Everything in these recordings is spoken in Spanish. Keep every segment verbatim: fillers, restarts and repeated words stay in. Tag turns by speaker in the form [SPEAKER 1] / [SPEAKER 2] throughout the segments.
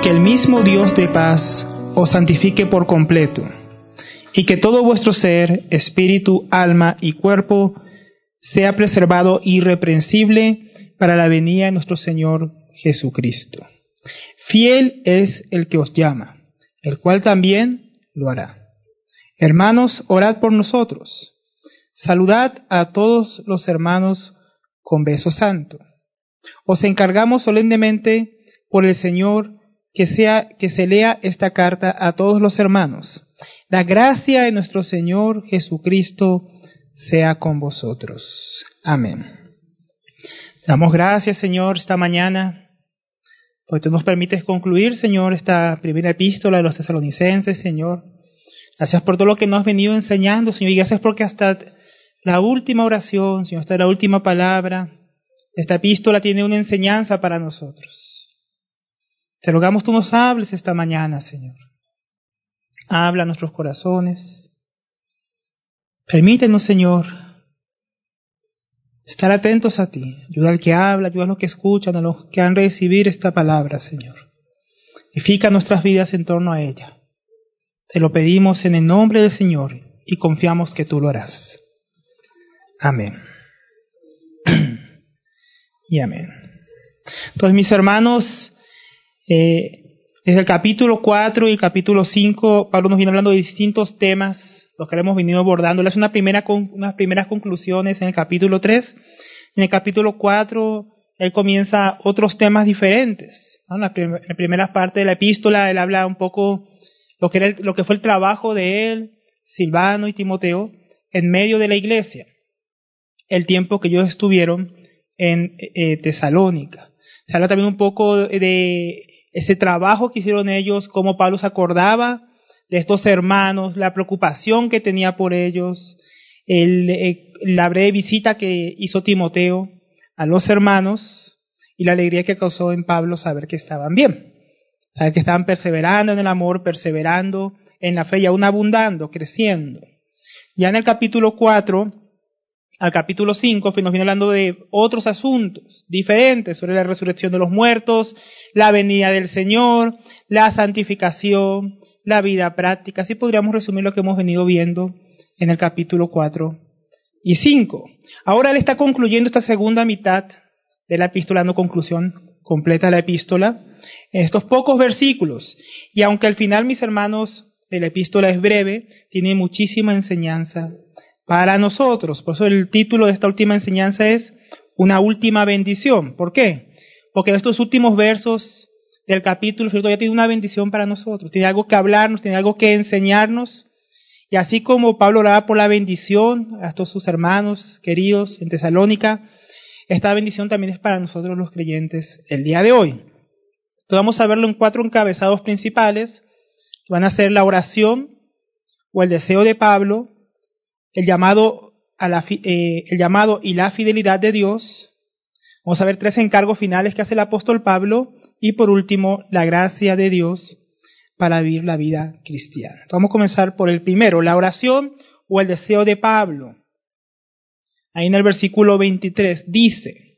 [SPEAKER 1] que el mismo Dios de paz os santifique por completo, y que todo vuestro ser, espíritu, alma y cuerpo sea preservado irreprensible para la venida de nuestro Señor Jesucristo. Fiel es el que os llama, el cual también lo hará. Hermanos, orad por nosotros. Saludad a todos los hermanos con beso santo. Os encargamos solemnemente por el Señor que sea que se lea esta carta a todos los hermanos. La gracia de nuestro Señor Jesucristo sea con vosotros. Amén. Damos gracias, Señor, esta mañana, porque tú nos permites concluir, Señor, esta primera epístola de los tesalonicenses, Señor. Gracias por todo lo que nos has venido enseñando, Señor, y gracias porque hasta la última oración, Señor, hasta la última palabra, esta epístola tiene una enseñanza para nosotros. Te rogamos tú nos hables esta mañana, Señor. Habla a nuestros corazones. Permítenos, Señor, estar atentos a ti. Ayuda al que habla, ayuda a los que escuchan, a los que han de recibir esta palabra, Señor. Edifica nuestras vidas en torno a ella. Te lo pedimos en el nombre del Señor y confiamos que tú lo harás. Amén. Y amén. Entonces, mis hermanos, eh, desde el capítulo cuatro y el capítulo cinco, Pablo nos viene hablando de distintos temas, los que hemos venido abordando. Es una primera con, unas primeras conclusiones en el capítulo tres. En el capítulo cuatro, él comienza otros temas diferentes, ¿no? En la, prim- en la primera parte de la epístola, él habla un poco lo que, era el, lo que fue el trabajo de él, Silvano y Timoteo, en medio de la iglesia, el tiempo que ellos estuvieron en eh, Tesalónica. Se habla también un poco de ese trabajo que hicieron ellos, cómo Pablo se acordaba de estos hermanos, la preocupación que tenía por ellos, el, eh, la breve visita que hizo Timoteo a los hermanos y la alegría que causó en Pablo saber que estaban bien, saber que estaban perseverando en el amor, perseverando en la fe y aún abundando, creciendo. Ya en el capítulo cuatro al capítulo cinco nos viene hablando de otros asuntos diferentes sobre la resurrección de los muertos, la venida del Señor, la santificación, la vida práctica. Así podríamos resumir lo que hemos venido viendo en el capítulo cuatro y cinco. Ahora él está concluyendo esta segunda mitad de la epístola, dando conclusión completa de la epístola en estos pocos versículos. Y aunque al final, mis hermanos, de la epístola es breve, tiene muchísima enseñanza para nosotros. Por eso el título de esta última enseñanza es Una última bendición. ¿Por qué? Porque en estos últimos versos del capítulo, ¿cierto?, ya tiene una bendición para nosotros, tiene algo que hablarnos, tiene algo que enseñarnos. Y así como Pablo oraba por la bendición a todos sus hermanos queridos en Tesalónica, esta bendición también es para nosotros los creyentes el día de hoy. Entonces vamos a verlo en cuatro encabezados principales, que van a ser la oración o el deseo de Pablo, el llamado, a la, eh, el llamado y la fidelidad de Dios. Vamos a ver tres encargos finales que hace el apóstol Pablo. Y por último, la gracia de Dios para vivir la vida cristiana. Entonces vamos a comenzar por el primero, la oración o el deseo de Pablo. Ahí en el versículo veintitrés dice: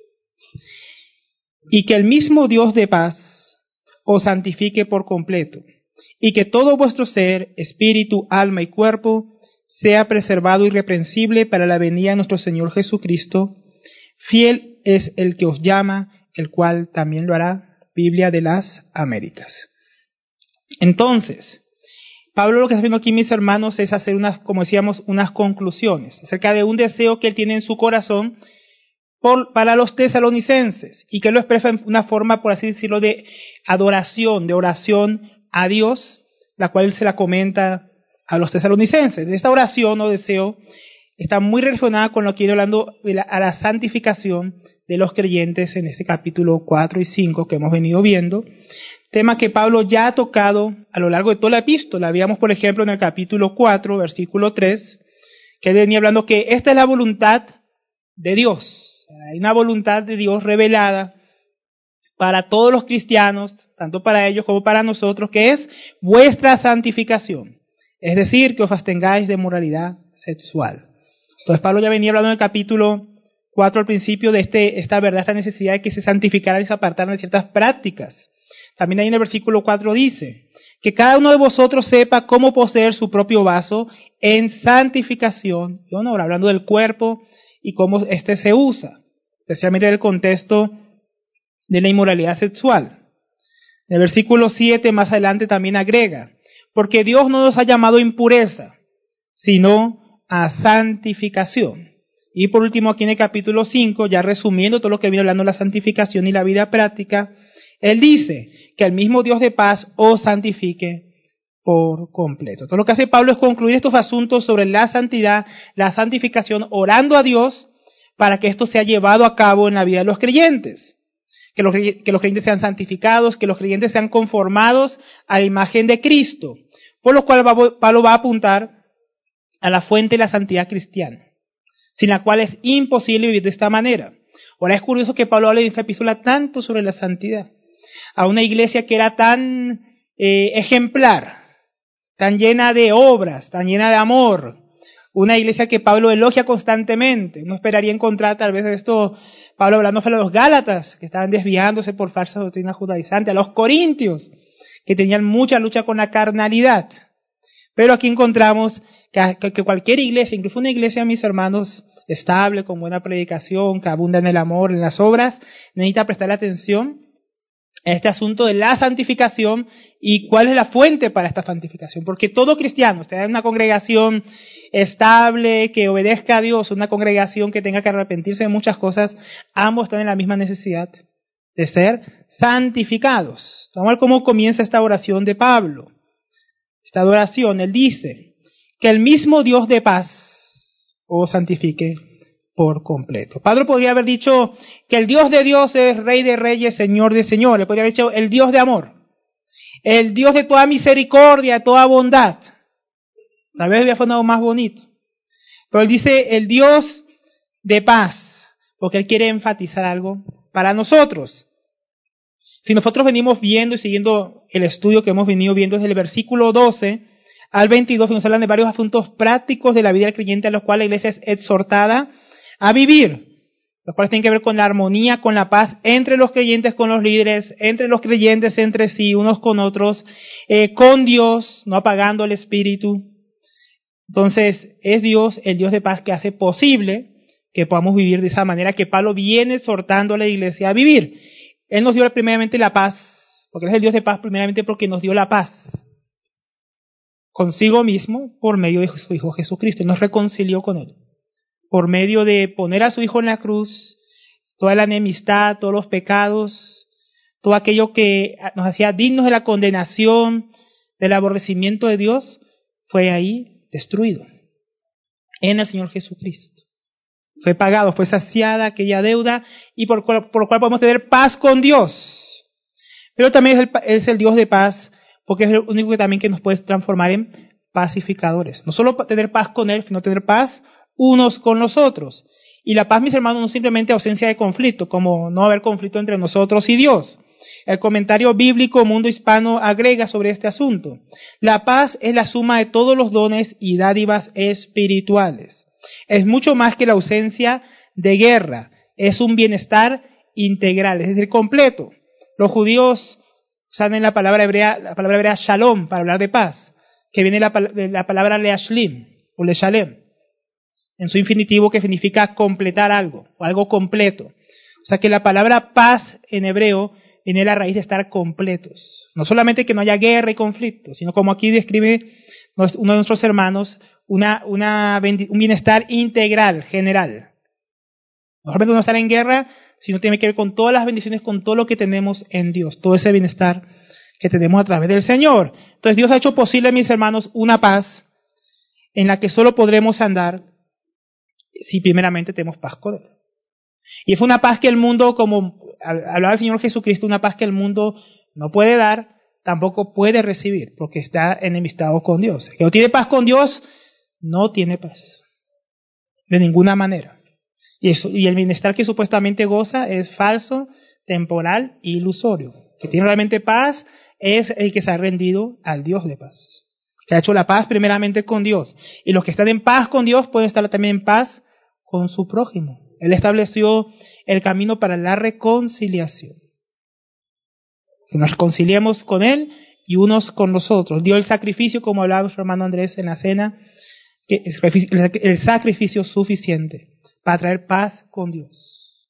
[SPEAKER 1] y que el mismo Dios de paz os santifique por completo, y que todo vuestro ser, espíritu, alma y cuerpo sea preservado irreprensible para la venida de nuestro Señor Jesucristo. Fiel es el que os llama, el cual también lo hará. Biblia de las Américas. Entonces, Pablo lo que está haciendo aquí, mis hermanos, es hacer unas, como decíamos, unas conclusiones acerca de un deseo que él tiene en su corazón por, para los tesalonicenses, y que lo expresa en una forma, por así decirlo, de adoración, de oración a Dios, la cual él se la comenta a los tesalonicenses. Esta oración o deseo está muy relacionada con lo que viene hablando a la santificación de los creyentes en este capítulo cuatro y cinco que hemos venido viendo, tema que Pablo ya ha tocado a lo largo de toda la epístola. Habíamos, por ejemplo, en el capítulo cuatro, versículo tres, que venía hablando que esta es la voluntad de Dios. Hay una voluntad de Dios revelada para todos los cristianos, tanto para ellos como para nosotros, que es vuestra santificación. Es decir, que os abstengáis de moralidad sexual. Entonces Pablo ya venía hablando en el capítulo cuatro al principio de este, esta verdad, esta necesidad de que se santificaran y se apartaran de ciertas prácticas. También ahí en el versículo cuatro dice, que cada uno de vosotros sepa cómo poseer su propio vaso en santificación y honor, hablando del cuerpo y cómo éste se usa, especialmente en el contexto de la inmoralidad sexual. En el versículo siete más adelante también agrega, porque Dios no nos ha llamado a impureza, sino a santificación. Y por último aquí en el capítulo cinco, ya resumiendo todo lo que viene hablando de la santificación y la vida práctica, Él dice que el mismo Dios de paz os santifique por completo. Todo lo que hace Pablo es concluir estos asuntos sobre la santidad, la santificación, orando a Dios para que esto sea llevado a cabo en la vida de los creyentes. Que los, que los creyentes sean santificados, que los creyentes sean conformados a la imagen de Cristo. Por lo cual Pablo va a apuntar a la fuente de la santidad cristiana, sin la cual es imposible vivir de esta manera. Ahora es curioso que Pablo hable en esta epístola tanto sobre la santidad, a una iglesia que era tan eh, ejemplar, tan llena de obras, tan llena de amor, una iglesia que Pablo elogia constantemente. Uno esperaría encontrar tal vez esto, Pablo hablando a los Gálatas, que estaban desviándose por falsa doctrina judaizante, a los Corintios, que tenían mucha lucha con la carnalidad. Pero aquí encontramos que, que cualquier iglesia, incluso una iglesia, mis hermanos, estable, con buena predicación, que abunda en el amor, en las obras, necesita prestar atención a este asunto de la santificación y cuál es la fuente para esta santificación. Porque todo cristiano, o sea, una congregación estable, que obedezca a Dios, una congregación que tenga que arrepentirse de muchas cosas, ambos están en la misma necesidad de ser santificados. Vamos a ver cómo comienza esta oración de Pablo. Esta oración, él dice, que el mismo Dios de paz os santifique por completo. Pablo podría haber dicho que el Dios de Dios es Rey de Reyes, Señor de Señores. Podría haber dicho el Dios de amor, el Dios de toda misericordia, toda bondad. Tal vez había sonado más bonito. Pero él dice el Dios de paz, porque él quiere enfatizar algo para nosotros. Si nosotros venimos viendo y siguiendo el estudio que hemos venido viendo desde el versículo doce al veintidós, nos hablan de varios asuntos prácticos de la vida del creyente a los cuales la iglesia es exhortada a vivir, los cuales tienen que ver con la armonía, con la paz entre los creyentes, con los líderes, entre los creyentes entre sí, unos con otros, eh, con Dios, no apagando el espíritu. Entonces, es Dios, el Dios de paz, que hace posible que podamos vivir de esa manera que Pablo viene exhortando a la iglesia a vivir. Él nos dio primeramente la paz, porque Él es el Dios de paz primeramente porque nos dio la paz consigo mismo por medio de su Hijo Jesucristo. Él nos reconcilió con Él, por medio de poner a su Hijo en la cruz, toda la enemistad, todos los pecados, todo aquello que nos hacía dignos de la condenación, del aborrecimiento de Dios, fue ahí destruido en el Señor Jesucristo. Fue pagado, fue saciada aquella deuda y por, por lo cual podemos tener paz con Dios. Pero también es el, es el Dios de paz porque es el único que también que nos puede transformar en pacificadores. No solo tener paz con Él, sino tener paz unos con los otros. Y la paz, mis hermanos, no es simplemente ausencia de conflicto, como no haber conflicto entre nosotros y Dios. El comentario bíblico Mundo Hispano agrega sobre este asunto. La paz es la suma de todos los dones y dádivas espirituales. Es mucho más que la ausencia de guerra. Es un bienestar integral, es decir, completo. Los judíos usan en la palabra hebrea, la palabra hebrea shalom para hablar de paz, que viene de la palabra leashlim o leshalem, en su infinitivo, que significa completar algo, o algo completo. O sea que la palabra paz en hebreo viene de la raíz de estar completos. No solamente que no haya guerra y conflicto, sino como aquí describe uno de nuestros hermanos, una, una, un bienestar integral, general. No solamente no estar en guerra, sino tiene que ver con todas las bendiciones, con todo lo que tenemos en Dios, todo ese bienestar que tenemos a través del Señor. Entonces Dios ha hecho posible, mis hermanos, una paz en la que solo podremos andar si primeramente tenemos paz con Él. Y es una paz que el mundo, como hablaba el Señor Jesucristo, una paz que el mundo no puede dar, tampoco puede recibir, porque está enemistado con Dios. El que no tiene paz con Dios, no tiene paz. De ninguna manera. Y, eso, y el bienestar que supuestamente goza es falso, temporal e ilusorio. El que tiene realmente paz es el que se ha rendido al Dios de paz, que ha hecho la paz primeramente con Dios. Y los que están en paz con Dios pueden estar también en paz con su prójimo. Él estableció el camino para la reconciliación. Que nos reconciliemos con Él y unos con los otros. Dio el sacrificio, como hablaba nuestro hermano Andrés en la cena, que es el sacrificio suficiente para traer paz con Dios.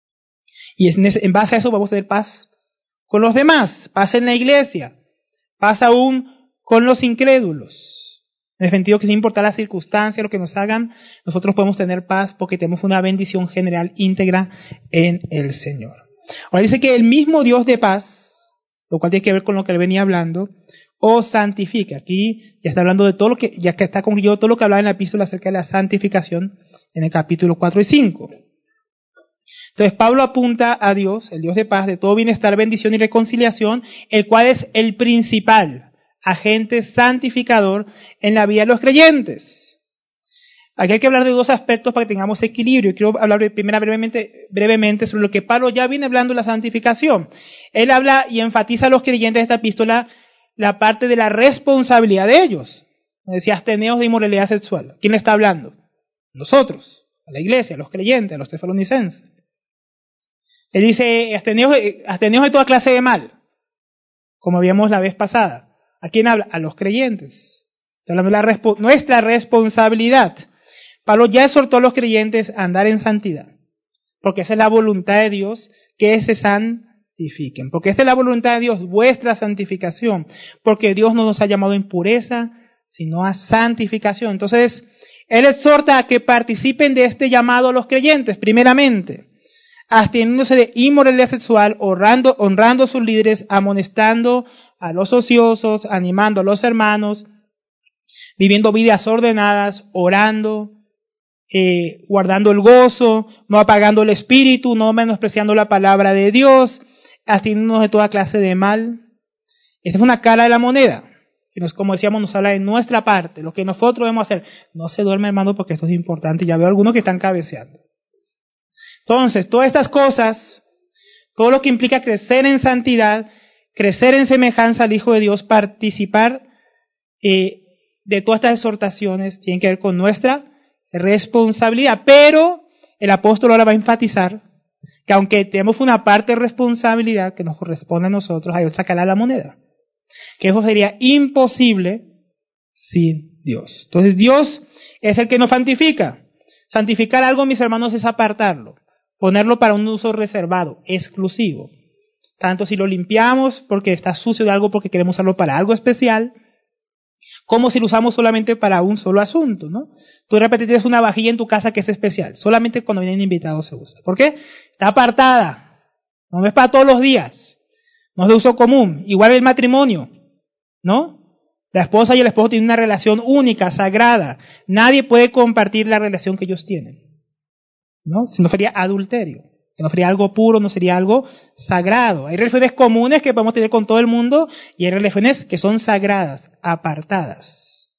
[SPEAKER 1] Y en base a eso vamos a tener paz con los demás, paz en la iglesia, paz aún con los incrédulos. En el sentido que sin importar las circunstancias, lo que nos hagan, nosotros podemos tener paz porque tenemos una bendición general íntegra en el Señor. Ahora dice que el mismo Dios de paz, lo cual tiene que ver con lo que él venía hablando, os santifica. Aquí ya está hablando de todo lo que, ya que está concluido todo lo que hablaba en la epístola acerca de la santificación en el capítulo cuatro y cinco. Entonces Pablo apunta a Dios, el Dios de paz, de todo bienestar, bendición y reconciliación, el cual es el principal agente santificador en la vida de los creyentes. Aquí hay que hablar de dos aspectos para que tengamos equilibrio. Quiero hablar primero brevemente, brevemente sobre lo que Pablo ya viene hablando de la santificación. Él habla y enfatiza a los creyentes de esta epístola la parte de la responsabilidad de ellos. Decía, absteneos de inmoralidad sexual. ¿Quién le está hablando? Nosotros, a la iglesia, a los creyentes, a los tesalonicenses. Él dice, absteneos, absteneos de toda clase de mal, como vimos la vez pasada. ¿A quién habla? A los creyentes. Está hablando de la respo- nuestra responsabilidad. Pablo ya exhortó a los creyentes a andar en santidad, porque esa es la voluntad de Dios, que se santifiquen. Porque esta es la voluntad de Dios, vuestra santificación. Porque Dios no nos ha llamado a impureza, sino a santificación. Entonces, Él exhorta a que participen de este llamado a los creyentes, primeramente, absteniéndose de inmoralidad sexual, honrando, honrando a sus líderes, amonestando a los ociosos, animando a los hermanos, viviendo vidas ordenadas, orando, eh, guardando el gozo, no apagando el espíritu, no menospreciando la palabra de Dios, absteniéndonos de toda clase de mal. Esta es una cara de la moneda, que nos, como decíamos, nos habla de nuestra parte, lo que nosotros debemos hacer. No se duerme, hermano, porque esto es importante. Ya veo algunos que están cabeceando. Entonces, todas estas cosas, todo lo que implica crecer en santidad, crecer en semejanza al Hijo de Dios, participar eh, de todas estas exhortaciones, tienen que ver con nuestra responsabilidad. Pero el apóstol ahora va a enfatizar que aunque tenemos una parte de responsabilidad que nos corresponde a nosotros, hay otra cara de la moneda. Que eso sería imposible sin Dios. Entonces Dios es el que nos santifica. Santificar algo, mis hermanos, es apartarlo. Ponerlo para un uso reservado, exclusivo. Tanto si lo limpiamos porque está sucio de algo, porque queremos usarlo para algo especial, como si lo usamos solamente para un solo asunto, ¿no? Tú de repente tienes una vajilla en tu casa que es especial, solamente cuando vienen invitados se usa. ¿Por qué? Está apartada, no es para todos los días, no es de uso común. Igual el matrimonio, ¿no? La esposa y el esposo tienen una relación única, sagrada. Nadie puede compartir la relación que ellos tienen, ¿no? Si no sería adulterio, que no sería algo puro, no sería algo sagrado. Hay relaciones comunes que podemos tener con todo el mundo y hay relaciones que son sagradas, apartadas.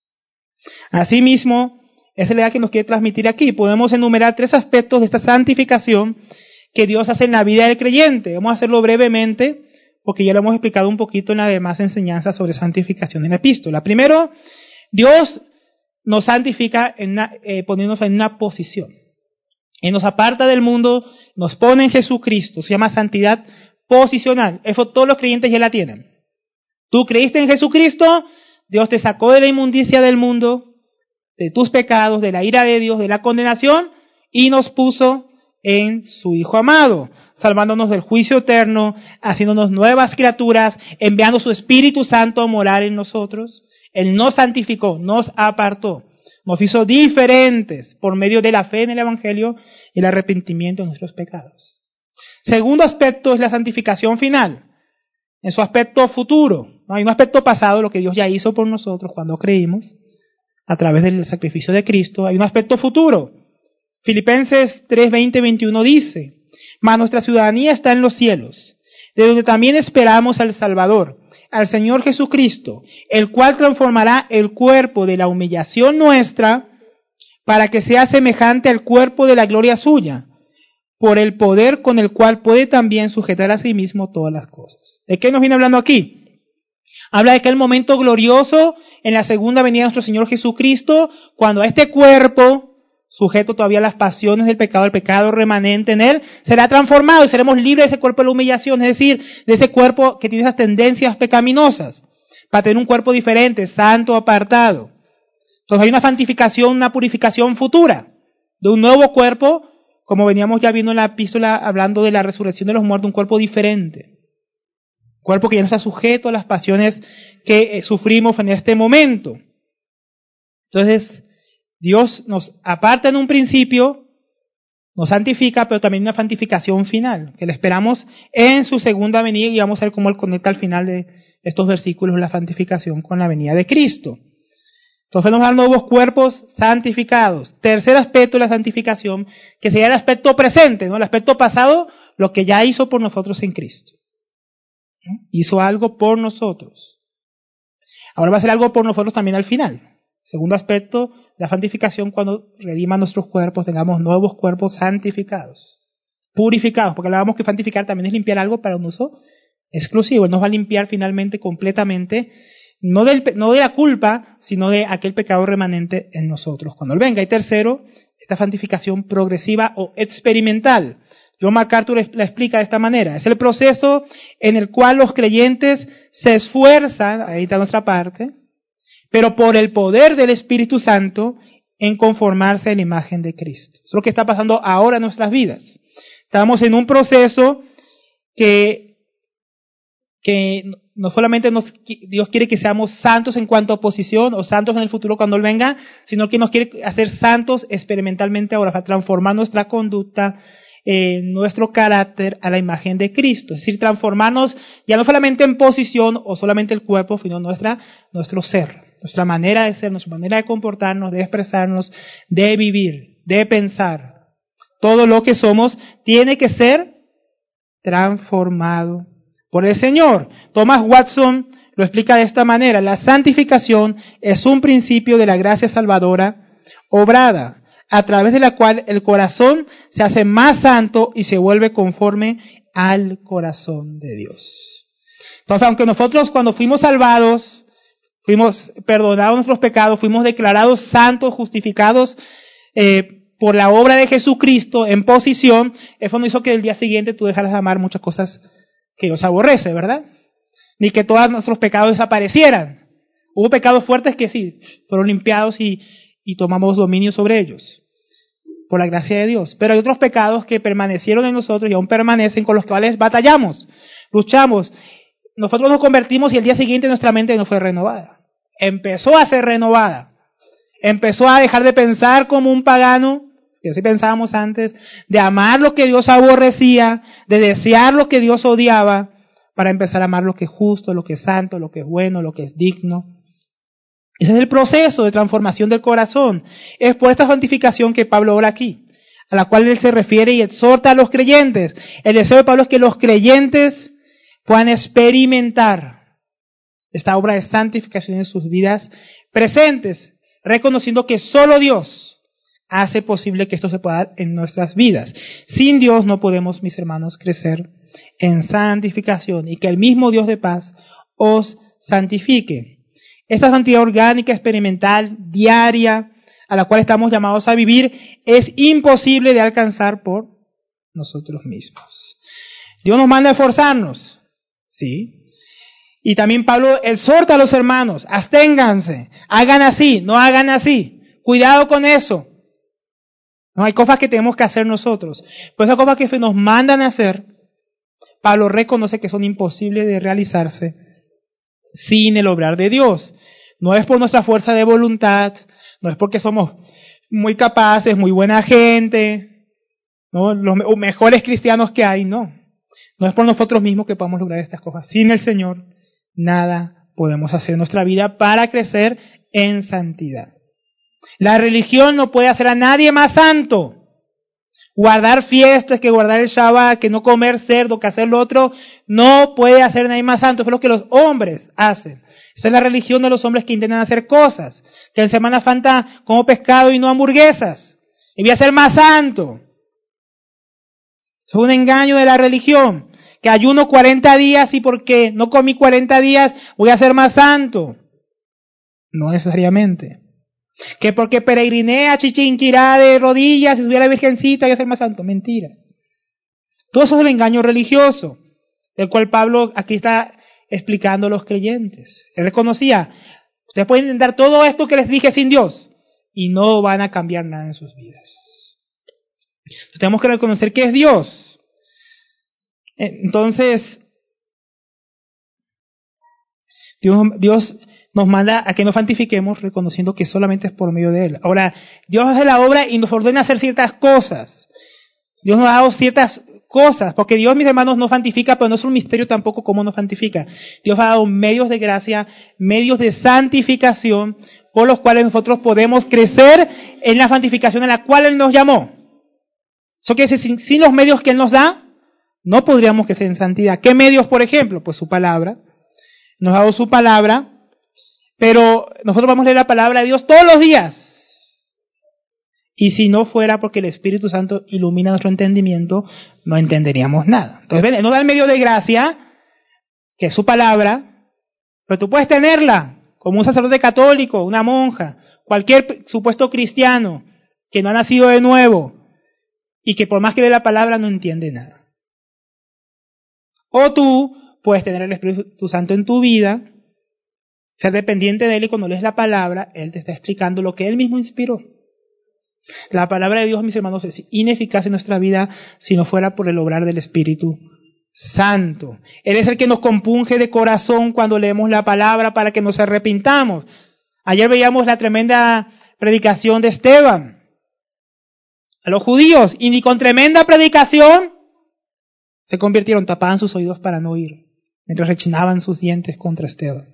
[SPEAKER 1] Asimismo, esa es la idea que nos quiere transmitir aquí. Podemos enumerar tres aspectos de esta santificación que Dios hace en la vida del creyente. Vamos a hacerlo brevemente, porque ya lo hemos explicado un poquito en las demás enseñanzas sobre santificación en la epístola. Primero, Dios nos santifica en una, eh, poniéndonos en una posición. Él nos aparta del mundo, nos pone en Jesucristo. Se llama santidad posicional. Eso todos los creyentes ya la tienen. Tú creíste en Jesucristo, Dios te sacó de la inmundicia del mundo, de tus pecados, de la ira de Dios, de la condenación, y nos puso en su Hijo amado, salvándonos del juicio eterno, haciéndonos nuevas criaturas, enviando su Espíritu Santo a morar en nosotros. Él nos santificó, nos apartó, nos hizo diferentes por medio de la fe en el Evangelio y el arrepentimiento de nuestros pecados. Segundo aspecto es la santificación final, en su aspecto futuro. No hay un aspecto pasado, lo que Dios ya hizo por nosotros cuando creímos, a través del sacrificio de Cristo. Hay un aspecto futuro. Filipenses tres, veinte, veintiuno dice: mas nuestra ciudadanía está en los cielos, de donde también esperamos al Salvador, al Señor Jesucristo, el cual transformará el cuerpo de la humillación nuestra para que sea semejante al cuerpo de la gloria suya, por el poder con el cual puede también sujetar a sí mismo todas las cosas. ¿De qué nos viene hablando aquí? Habla de aquel momento glorioso en la segunda venida de nuestro Señor Jesucristo, cuando a este cuerpo sujeto todavía a las pasiones del pecado, el pecado remanente en él, será transformado y seremos libres de ese cuerpo de la humillación, es decir, de ese cuerpo que tiene esas tendencias pecaminosas, para tener un cuerpo diferente, santo, apartado. Entonces hay una santificación, una purificación futura, de un nuevo cuerpo, como veníamos ya viendo en la epístola hablando de la resurrección de los muertos, un cuerpo diferente. Cuerpo que ya no está sujeto a las pasiones que eh, sufrimos en este momento. Entonces, Dios nos aparta en un principio, nos santifica, pero también una santificación final, que le esperamos en su segunda venida, y vamos a ver cómo él conecta al final de estos versículos la santificación con la venida de Cristo. Entonces nos dan nuevos cuerpos santificados. Tercer aspecto de la santificación, que sería el aspecto presente, ¿no? El aspecto pasado, lo que ya hizo por nosotros en Cristo. ¿No? Hizo algo por nosotros. Ahora va a hacer algo por nosotros también al final. Segundo aspecto, la santificación, cuando redima nuestros cuerpos, tengamos nuevos cuerpos santificados, purificados, porque hablábamos que santificar también es limpiar algo para un uso exclusivo. Él nos va a limpiar finalmente, completamente, no, del, no de la culpa, sino de aquel pecado remanente en nosotros cuando Él venga. Y tercero, esta santificación progresiva o experimental. John MacArthur la explica de esta manera. Es el proceso en el cual los creyentes se esfuerzan, ahí está nuestra parte, pero por el poder del Espíritu Santo en conformarse a la imagen de Cristo. Es lo que está pasando ahora en nuestras vidas. Estamos en un proceso que, que no solamente nos, Dios quiere que seamos santos en cuanto a posición o santos en el futuro cuando Él venga, sino que nos quiere hacer santos experimentalmente ahora, para transformar nuestra conducta, eh, nuestro carácter a la imagen de Cristo. Es decir, transformarnos ya no solamente en posición o solamente el cuerpo, sino nuestra, nuestro ser. Nuestra manera de ser, nuestra manera de comportarnos, de expresarnos, de vivir, de pensar. Todo lo que somos tiene que ser transformado por el Señor. Thomas Watson lo explica de esta manera. La santificación es un principio de la gracia salvadora obrada, a través de la cual el corazón se hace más santo y se vuelve conforme al corazón de Dios. Entonces, aunque nosotros cuando fuimos salvados, fuimos perdonados nuestros pecados, fuimos declarados santos, justificados eh, por la obra de Jesucristo en posición, eso no hizo que el día siguiente tú dejaras de amar muchas cosas que Dios aborrece, ¿verdad? Ni que todos nuestros pecados desaparecieran. Hubo pecados fuertes que sí, fueron limpiados y, y tomamos dominio sobre ellos, por la gracia de Dios. Pero hay otros pecados que permanecieron en nosotros y aún permanecen, con los cuales batallamos, luchamos. Nosotros nos convertimos y el día siguiente nuestra mente no fue renovada. Empezó a ser renovada. Empezó a dejar de pensar como un pagano, que así pensábamos antes, de amar lo que Dios aborrecía, de desear lo que Dios odiaba, para empezar a amar lo que es justo, lo que es santo, lo que es bueno, lo que es digno. Ese es el proceso de transformación del corazón. Es por esta santificación que Pablo ora aquí, a la cual él se refiere y exhorta a los creyentes. El deseo de Pablo es que los creyentes puedan experimentar esta obra de santificación en sus vidas presentes, reconociendo que solo Dios hace posible que esto se pueda dar en nuestras vidas. Sin Dios no podemos, mis hermanos, crecer en santificación, y que el mismo Dios de paz os santifique. Esta santidad orgánica, experimental, diaria, a la cual estamos llamados a vivir, es imposible de alcanzar por nosotros mismos. Dios nos manda a esforzarnos, ¿sí? Y también Pablo exhorta a los hermanos, absténganse, hagan así, no hagan así, cuidado con eso. No hay cosas que tenemos que hacer nosotros, pero esas cosas que nos mandan a hacer, Pablo reconoce que son imposibles de realizarse sin el obrar de Dios. No es por nuestra fuerza de voluntad, no es porque somos muy capaces, muy buena gente, ¿no? Los mejores cristianos que hay, no. No es por nosotros mismos que podamos lograr estas cosas. Sin el Señor, nada podemos hacer en nuestra vida para crecer en santidad. La religión no puede hacer a nadie más santo. Guardar fiestas, que guardar el Shabbat, que no comer cerdo, que hacer lo otro, no puede hacer a nadie más santo. Eso es lo que los hombres hacen. Esa es la religión de los hombres que intentan hacer cosas. Que en Semana Santa como pescado y no hamburguesas. Y voy a ser más santo. Es un engaño de la religión. Que ayuno cuarenta días y porque no comí cuarenta días voy a ser más santo. No necesariamente. Que porque peregriné a Chichinquirá de rodillas y subí a la Virgencita y a ser más santo. Mentira. Todo eso es el engaño religioso, del cual Pablo aquí está explicando a los creyentes. Él reconocía, ustedes pueden intentar todo esto que les dije sin Dios y no van a cambiar nada en sus vidas. Entonces, tenemos que reconocer que es Dios. Entonces, Dios, Dios nos manda a que nos santifiquemos reconociendo que solamente es por medio de Él. Ahora, Dios hace la obra y nos ordena hacer ciertas cosas. Dios nos ha dado ciertas cosas, porque Dios, mis hermanos, nos santifica, pero no es un misterio tampoco cómo nos santifica. Dios ha dado medios de gracia, medios de santificación, por los cuales nosotros podemos crecer en la santificación en la cual Él nos llamó. Eso quiere decir, sin, sin los medios que Él nos da, no podríamos crecer en santidad. ¿Qué medios, por ejemplo? Pues su palabra. Nos ha dado su palabra, pero nosotros vamos a leer la palabra de Dios todos los días. Y si no fuera porque el Espíritu Santo ilumina nuestro entendimiento, no entenderíamos nada. Entonces, ven, Él nos da el medio de gracia, que es su palabra, pero tú puedes tenerla, como un sacerdote católico, una monja, cualquier supuesto cristiano que no ha nacido de nuevo y que por más que lee la palabra no entiende nada. O tú puedes tener el Espíritu Santo en tu vida, ser dependiente de Él, y cuando lees la palabra, Él te está explicando lo que Él mismo inspiró. La palabra de Dios, mis hermanos, es ineficaz en nuestra vida si no fuera por el obrar del Espíritu Santo. Él es el que nos compunge de corazón cuando leemos la palabra para que nos arrepintamos. Ayer veíamos la tremenda predicación de Esteban a los judíos, y ni con tremenda predicación se convirtieron, tapaban sus oídos para no oír, mientras rechinaban sus dientes contra Esteban.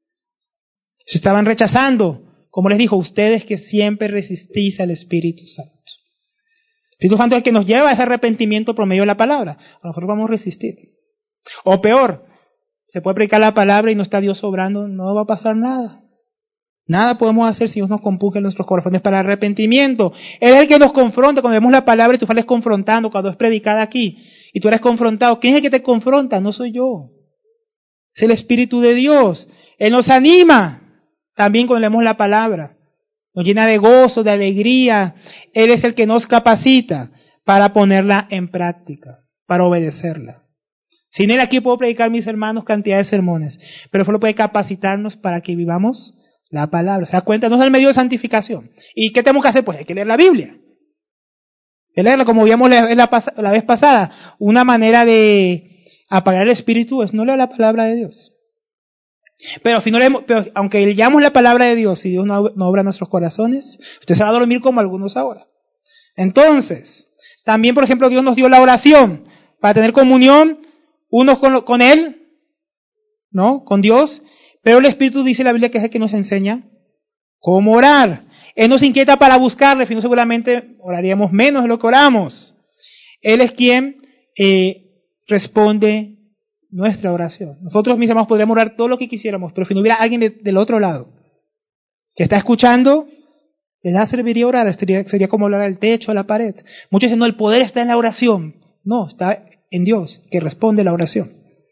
[SPEAKER 1] Se estaban rechazando. Como les dijo, ustedes que siempre resistís al Espíritu Santo. El Espíritu Santo es el que nos lleva a ese arrepentimiento por medio de la palabra. A nosotros vamos a resistir. O peor, se puede predicar la palabra y no está Dios obrando, no va a pasar nada. Nada podemos hacer si Dios nos compunge en nuestros corazones para el arrepentimiento. Él es el que nos confronta cuando vemos la palabra y tú sales confrontando, cuando es predicada aquí y tú eres confrontado. ¿Quién es el que te confronta? No soy yo. Es el Espíritu de Dios. Él nos anima. También cuando leemos la palabra, nos llena de gozo, de alegría. Él es el que nos capacita para ponerla en práctica, para obedecerla. Sin Él aquí puedo predicar, mis hermanos, cantidad de sermones, pero solo puede capacitarnos para que vivamos la palabra. ¿Se da cuenta? No es el medio de santificación. ¿Y qué tenemos que hacer? Pues hay que leer la Biblia. Hay que leerla, como vimos la, la, la vez pasada. Una manera de apagar el espíritu es no leer la palabra de Dios. Pero, si no leemos, pero aunque leamos la palabra de Dios y Dios no, no obra en nuestros corazones, usted se va a dormir como algunos ahora. Entonces, también, por ejemplo, Dios nos dio la oración para tener comunión unos con, con Él, ¿no? Con Dios. Pero el Espíritu, dice la Biblia, que es el que nos enseña cómo orar. Él nos inquieta para buscarle, si no seguramente oraríamos menos de lo que oramos. Él es quien eh, responde nuestra oración. Nosotros, mis hermanos, podríamos orar todo lo que quisiéramos, pero si no hubiera alguien de, del otro lado que está escuchando, de nada serviría orar, sería, sería como hablar al techo, a la pared. Muchos dicen, no, el poder está en la oración. No, está en Dios, que responde la oración.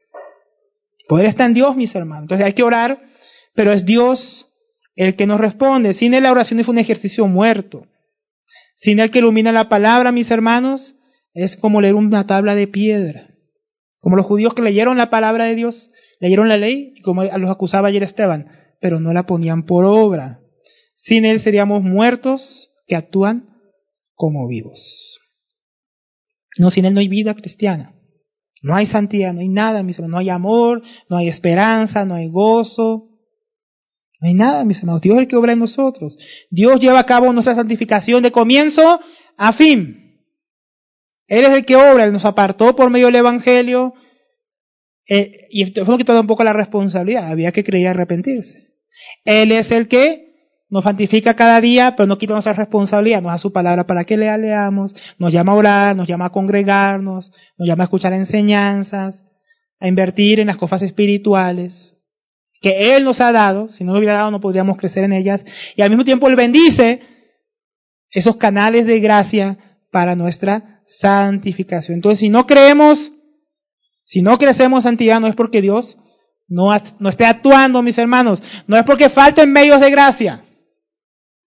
[SPEAKER 1] El poder está en Dios, mis hermanos. Entonces hay que orar, pero es Dios el que nos responde. Sin Él la oración es un ejercicio muerto. Sin Él que ilumina la palabra, mis hermanos, es como leer una tabla de piedra. Como los judíos que leyeron la palabra de Dios, leyeron la ley, y como los acusaba ayer Esteban, pero no la ponían por obra. Sin Él seríamos muertos que actúan como vivos. No, sin Él no hay vida cristiana. No hay santidad, no hay nada, mis hermanos. No hay amor, no hay esperanza, no hay gozo. No hay nada, mis hermanos. Dios es el que obra en nosotros. Dios lleva a cabo nuestra santificación de comienzo a fin. Él es el que obra, Él nos apartó por medio del Evangelio, eh, y fue lo que tomó un poco la responsabilidad, había que creer y arrepentirse. Él es el que nos santifica cada día, pero no quita nuestra responsabilidad, nos da su palabra para que la leamos, nos llama a orar, nos llama a congregarnos, nos llama a escuchar enseñanzas, a invertir en las cosas espirituales que Él nos ha dado. Si no lo hubiera dado no podríamos crecer en ellas, y al mismo tiempo Él bendice esos canales de gracia para nuestra santificación. Entonces, si no creemos, si no crecemos en santidad, no es porque Dios no, no esté actuando, mis hermanos, no es porque falten medios de gracia.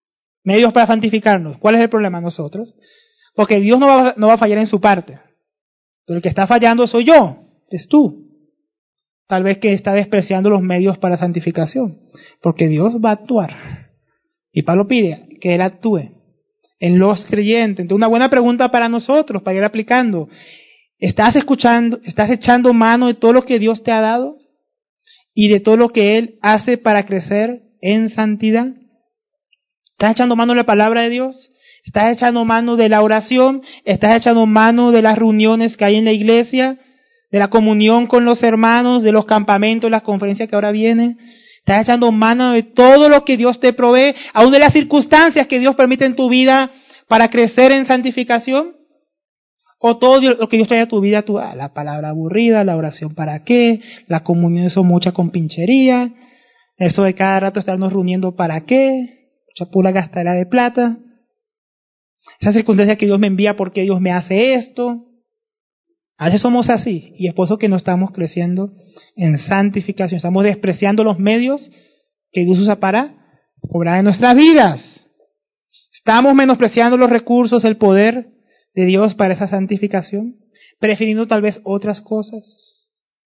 [SPEAKER 1] medios para santificarnos. ¿Cuál es el problema? Nosotros. Porque Dios no va, no va a fallar en su parte. Pero el que está fallando soy yo, es tú. Tal vez que está despreciando los medios para santificación. Porque Dios va a actuar. Y Pablo pide que Él actúe en los creyentes. Entonces, una buena pregunta para nosotros, para ir aplicando. ¿Estás escuchando, estás echando mano de todo lo que Dios te ha dado? Y de todo lo que Él hace para crecer en santidad. ¿Estás echando mano de la palabra de Dios? ¿Estás echando mano de la oración? ¿Estás echando mano de las reuniones que hay en la iglesia? ¿De la comunión con los hermanos? ¿De los campamentos, las conferencias que ahora vienen? ¿Estás echando mano de todo lo que Dios te provee? ¿Aún de las circunstancias que Dios permite en tu vida para crecer en santificación? ¿O todo lo que Dios trae a tu vida? Tu, ah, la palabra aburrida, la oración para qué, la comunión, eso mucha compinchería, eso de cada rato estarnos reuniendo para qué, mucha pura gastadera de plata. Esas circunstancias que Dios me envía, ¿por qué Dios me hace esto? A veces somos así, y es por eso que no estamos creciendo en santificación. Estamos despreciando los medios que Dios usa para obrar en nuestras vidas. Estamos menospreciando los recursos, el poder de Dios para esa santificación, prefiriendo tal vez otras cosas.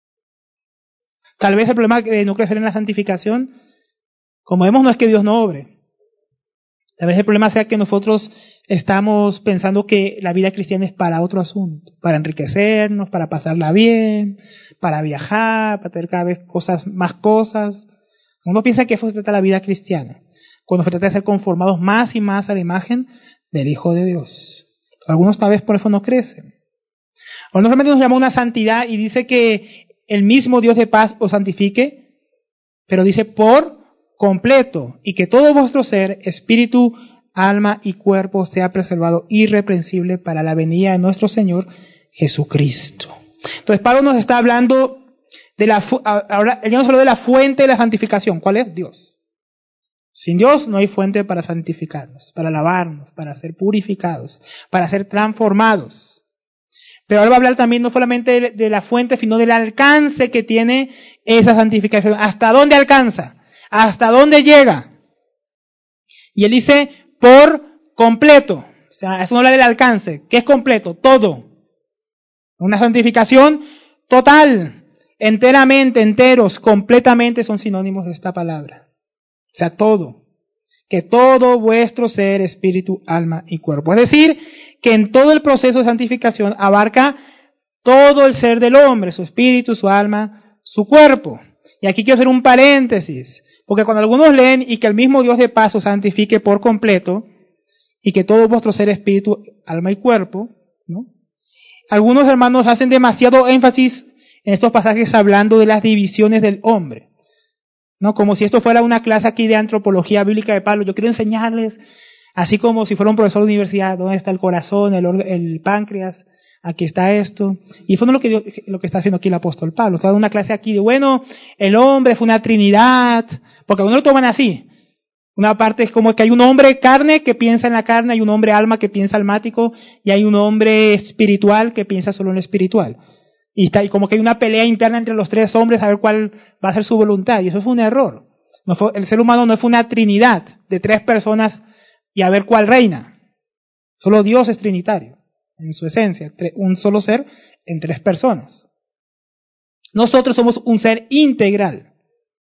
[SPEAKER 1] Tal vez el problema de no crecer en la santificación, como vemos, no es que Dios no obre. Tal vez el problema sea que nosotros estamos pensando que la vida cristiana es para otro asunto, para enriquecernos, para pasarla bien, para viajar, para tener cada vez cosas, más cosas. Uno piensa que eso se trata de la vida cristiana, cuando se trata de ser conformados más y más a la imagen del Hijo de Dios. Algunos tal vez por eso no crecen. O no solamente nos llama una santidad y dice que el mismo Dios de paz os santifique, pero dice por completo, y que todo vuestro ser, espíritu, alma y cuerpo sea preservado irreprensible para la venida de nuestro Señor Jesucristo. Entonces Pablo nos está hablando de la, ahora él ya nos habló de la fuente de la santificación. ¿Cuál es? Dios. Sin Dios no hay fuente para santificarnos, para lavarnos, para ser purificados, para ser transformados. Pero ahora va a hablar también no solamente de, de la fuente, sino del alcance que tiene esa santificación. ¿Hasta dónde alcanza? ¿Hasta dónde llega? Y él dice, por completo. O sea, eso no habla del alcance. ¿Qué es completo? Todo. Una santificación total, enteramente, enteros, completamente son sinónimos de esta palabra. O sea, todo. Que todo vuestro ser, espíritu, alma y cuerpo. Es decir, que en todo el proceso de santificación abarca todo el ser del hombre, su espíritu, su alma, su cuerpo. Y aquí quiero hacer un paréntesis. Porque cuando algunos leen y que el mismo Dios de paz os santifique por completo, y que todo vuestro ser, espíritu, alma y cuerpo, ¿no? Algunos hermanos hacen demasiado énfasis en estos pasajes hablando de las divisiones del hombre, ¿no? Como si esto fuera una clase aquí de antropología bíblica de Pablo. Yo quiero enseñarles, así como si fuera un profesor de universidad, dónde está el corazón, el, el páncreas, aquí está esto. Y eso no es lo que, Dios, lo que está haciendo aquí el apóstol Pablo. Está dando una clase aquí de, bueno, el hombre fue una trinidad, porque algunos lo toman así. Una parte es como que hay un hombre carne que piensa en la carne, hay un hombre alma que piensa almático, y hay un hombre espiritual que piensa solo en lo espiritual. Y está y como que hay una pelea interna entre los tres hombres a ver cuál va a ser su voluntad. Y eso fue un error. No fue, el ser humano no fue una trinidad de tres personas y a ver cuál reina. Solo Dios es trinitario, en su esencia, un solo ser en tres personas. Nosotros somos un ser integral.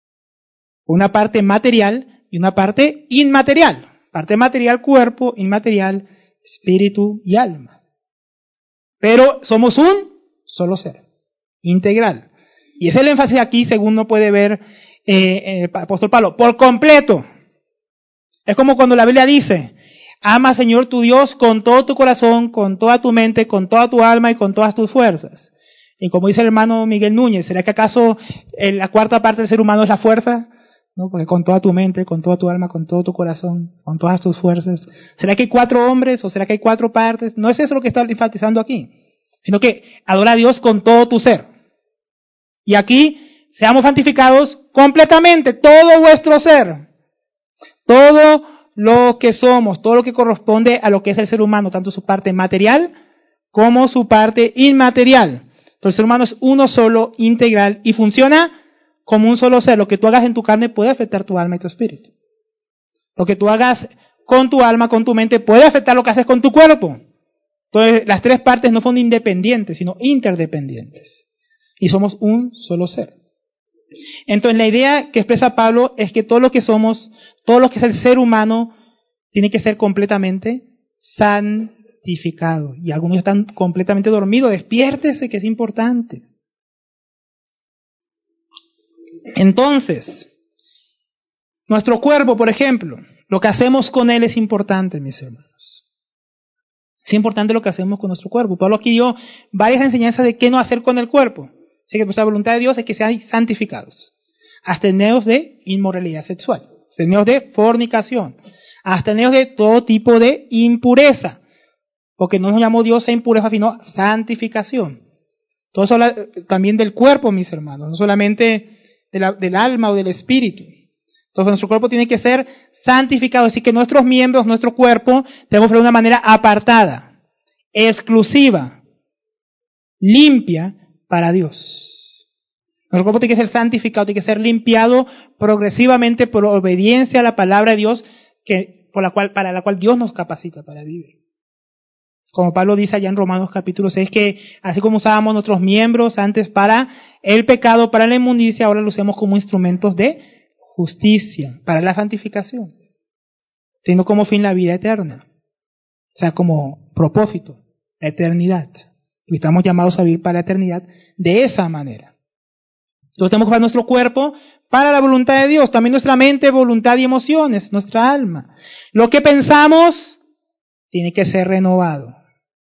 [SPEAKER 1] Una parte material y una parte inmaterial. Parte material, cuerpo, inmaterial, espíritu y alma. Pero somos un solo ser, integral. Y es el énfasis aquí, según uno puede ver eh, el apóstol Pablo, por completo. Es como cuando la Biblia dice, ama Señor tu Dios con todo tu corazón, con toda tu mente, con toda tu alma y con todas tus fuerzas. Y como dice el hermano Miguel Núñez, ¿será que acaso la cuarta parte del ser humano es la fuerza? ¿No? Porque con toda tu mente, con toda tu alma, con todo tu corazón, con todas tus fuerzas. ¿Será que hay cuatro hombres o será que hay cuatro partes? No es eso lo que está enfatizando aquí, sino que adora a Dios con todo tu ser. Y aquí, seamos santificados completamente, todo vuestro ser. Todo lo que somos, todo lo que corresponde a lo que es el ser humano, tanto su parte material como su parte inmaterial. Pero el ser humano es uno solo, integral, y funciona como un solo ser. Lo que tú hagas en tu carne puede afectar tu alma y tu espíritu. Lo que tú hagas con tu alma, con tu mente, puede afectar lo que haces con tu cuerpo. Entonces, las tres partes no son independientes, sino interdependientes. Y somos un solo ser. Entonces, la idea que expresa Pablo es que todo lo que somos, todo lo que es el ser humano, tiene que ser completamente santificado. Y algunos están completamente dormidos. Despiértese, que es importante. Entonces, nuestro cuerpo, por ejemplo, lo que hacemos con él es importante, mis hermanos. Es importante lo que hacemos con nuestro cuerpo. Pablo aquí dio varias enseñanzas de qué no hacer con el cuerpo. Así que pues, la voluntad de Dios es que sean santificados. Absteneos de inmoralidad sexual. Absteneos de fornicación. Absteneos de todo tipo de impureza. Porque no nos llamó Dios a impureza, sino santificación. Todo eso habla también del cuerpo, mis hermanos. No solamente de la, del alma o del espíritu. Entonces nuestro cuerpo tiene que ser santificado, así que nuestros miembros, nuestro cuerpo, debemos verlo de una manera apartada, exclusiva, limpia para Dios. Nuestro cuerpo tiene que ser santificado, tiene que ser limpiado progresivamente por obediencia a la palabra de Dios, que, por la cual, para la cual Dios nos capacita para vivir. Como Pablo dice allá en Romanos capítulo seis, que así como usábamos nuestros miembros antes para el pecado, para la inmundicia, ahora los usamos como instrumentos de justicia, para la santificación, teniendo como fin la vida eterna, o sea, como propósito, la eternidad. Y estamos llamados a vivir para la eternidad de esa manera. Entonces tenemos que usar nuestro cuerpo para la voluntad de Dios, también nuestra mente, voluntad y emociones, nuestra alma. Lo que pensamos tiene que ser renovado,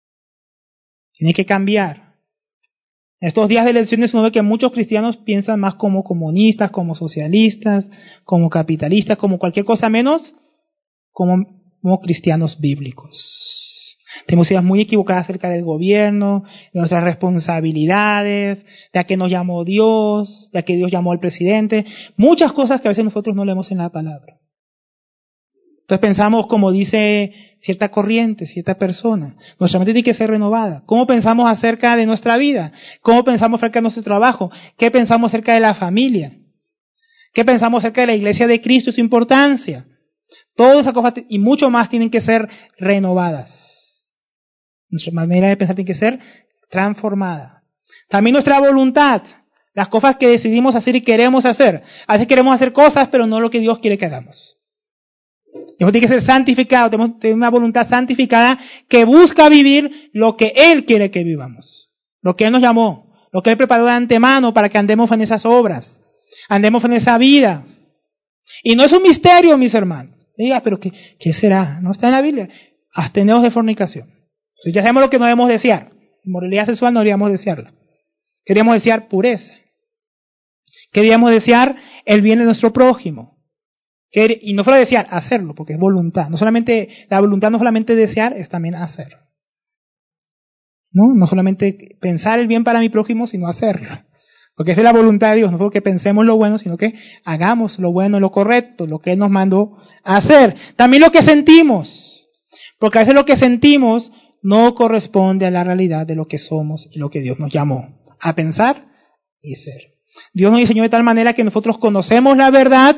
[SPEAKER 1] tiene que cambiar. En estos días de elecciones uno ve que muchos cristianos piensan más como comunistas, como socialistas, como capitalistas, como cualquier cosa menos como, como cristianos bíblicos. Tenemos ideas muy equivocadas acerca del gobierno, de nuestras responsabilidades, de a qué nos llamó Dios, de a qué Dios llamó al presidente. Muchas cosas que a veces nosotros no leemos en la palabra. Entonces pensamos como dice cierta corriente, cierta persona. Nuestra mente tiene que ser renovada. ¿Cómo pensamos acerca de nuestra vida? ¿Cómo pensamos acerca de nuestro trabajo? ¿Qué pensamos acerca de la familia? ¿Qué pensamos acerca de la iglesia de Cristo y su importancia? Todas esas cosas y mucho más tienen que ser renovadas. Nuestra manera de pensar tiene que ser transformada. También nuestra voluntad. Las cosas que decidimos hacer y queremos hacer. A veces queremos hacer cosas, pero no lo que Dios quiere que hagamos. Dios tiene que ser santificado, tenemos que tener una voluntad santificada que busca vivir lo que Él quiere que vivamos. Lo que Él nos llamó, lo que Él preparó de antemano para que andemos en esas obras, andemos en esa vida. Y no es un misterio, mis hermanos. Diga, pero ¿qué, qué será? No está en la Biblia. Absteneos de fornicación. Entonces ya sabemos lo que no debemos desear. Moralidad sexual no deberíamos desearla. Queríamos desear pureza. Queríamos desear el bien de nuestro prójimo. Y no solo desear, hacerlo, porque es voluntad. No solamente, la voluntad no solamente desear, es también hacer. No, no solamente pensar el bien para mi prójimo, sino hacerlo. Porque esa es la voluntad de Dios, no solo que pensemos lo bueno, sino que hagamos lo bueno, lo correcto, lo que Él nos mandó a hacer. También lo que sentimos. Porque a veces lo que sentimos no corresponde a la realidad de lo que somos y lo que Dios nos llamó a pensar y ser. Dios nos diseñó de tal manera que nosotros conocemos la verdad.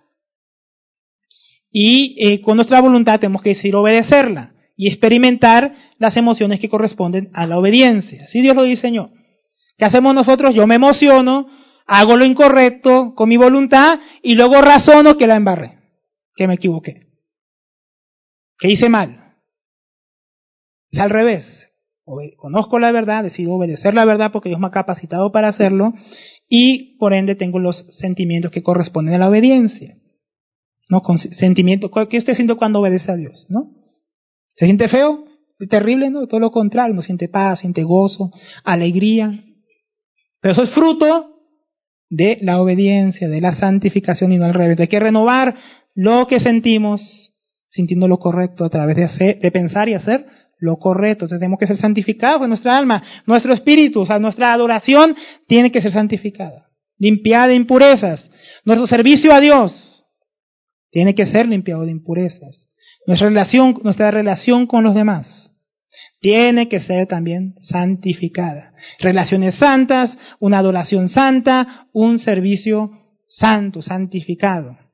[SPEAKER 1] Y eh, con nuestra voluntad tenemos que decidir obedecerla y experimentar las emociones que corresponden a la obediencia. Así Dios lo diseñó. ¿Qué hacemos nosotros? Yo me emociono, hago lo incorrecto con mi voluntad y luego razono que la embarré, que me equivoqué, que hice mal. Es al revés. Conozco la verdad, decido obedecer la verdad porque Dios me ha capacitado para hacerlo y por ende tengo los sentimientos que corresponden a la obediencia. ¿No? Con sentimiento. ¿Qué usted siente cuando obedece a Dios? ¿No? ¿Se siente feo? ¿Es terrible? No, todo lo contrario. No siente paz, siente gozo, alegría. Pero eso es fruto de la obediencia, de la santificación y no al revés. Hay que renovar lo que sentimos sintiendo lo correcto a través de, hacer, de pensar y hacer lo correcto. Entonces tenemos que ser santificados en nuestra alma, nuestro espíritu, o sea, nuestra adoración tiene que ser santificada, limpiada de impurezas. Nuestro servicio a Dios tiene que ser limpiado de impurezas. Nuestra relación, nuestra relación con los demás tiene que ser también santificada. Relaciones santas, una adoración santa, un servicio santo, santificado.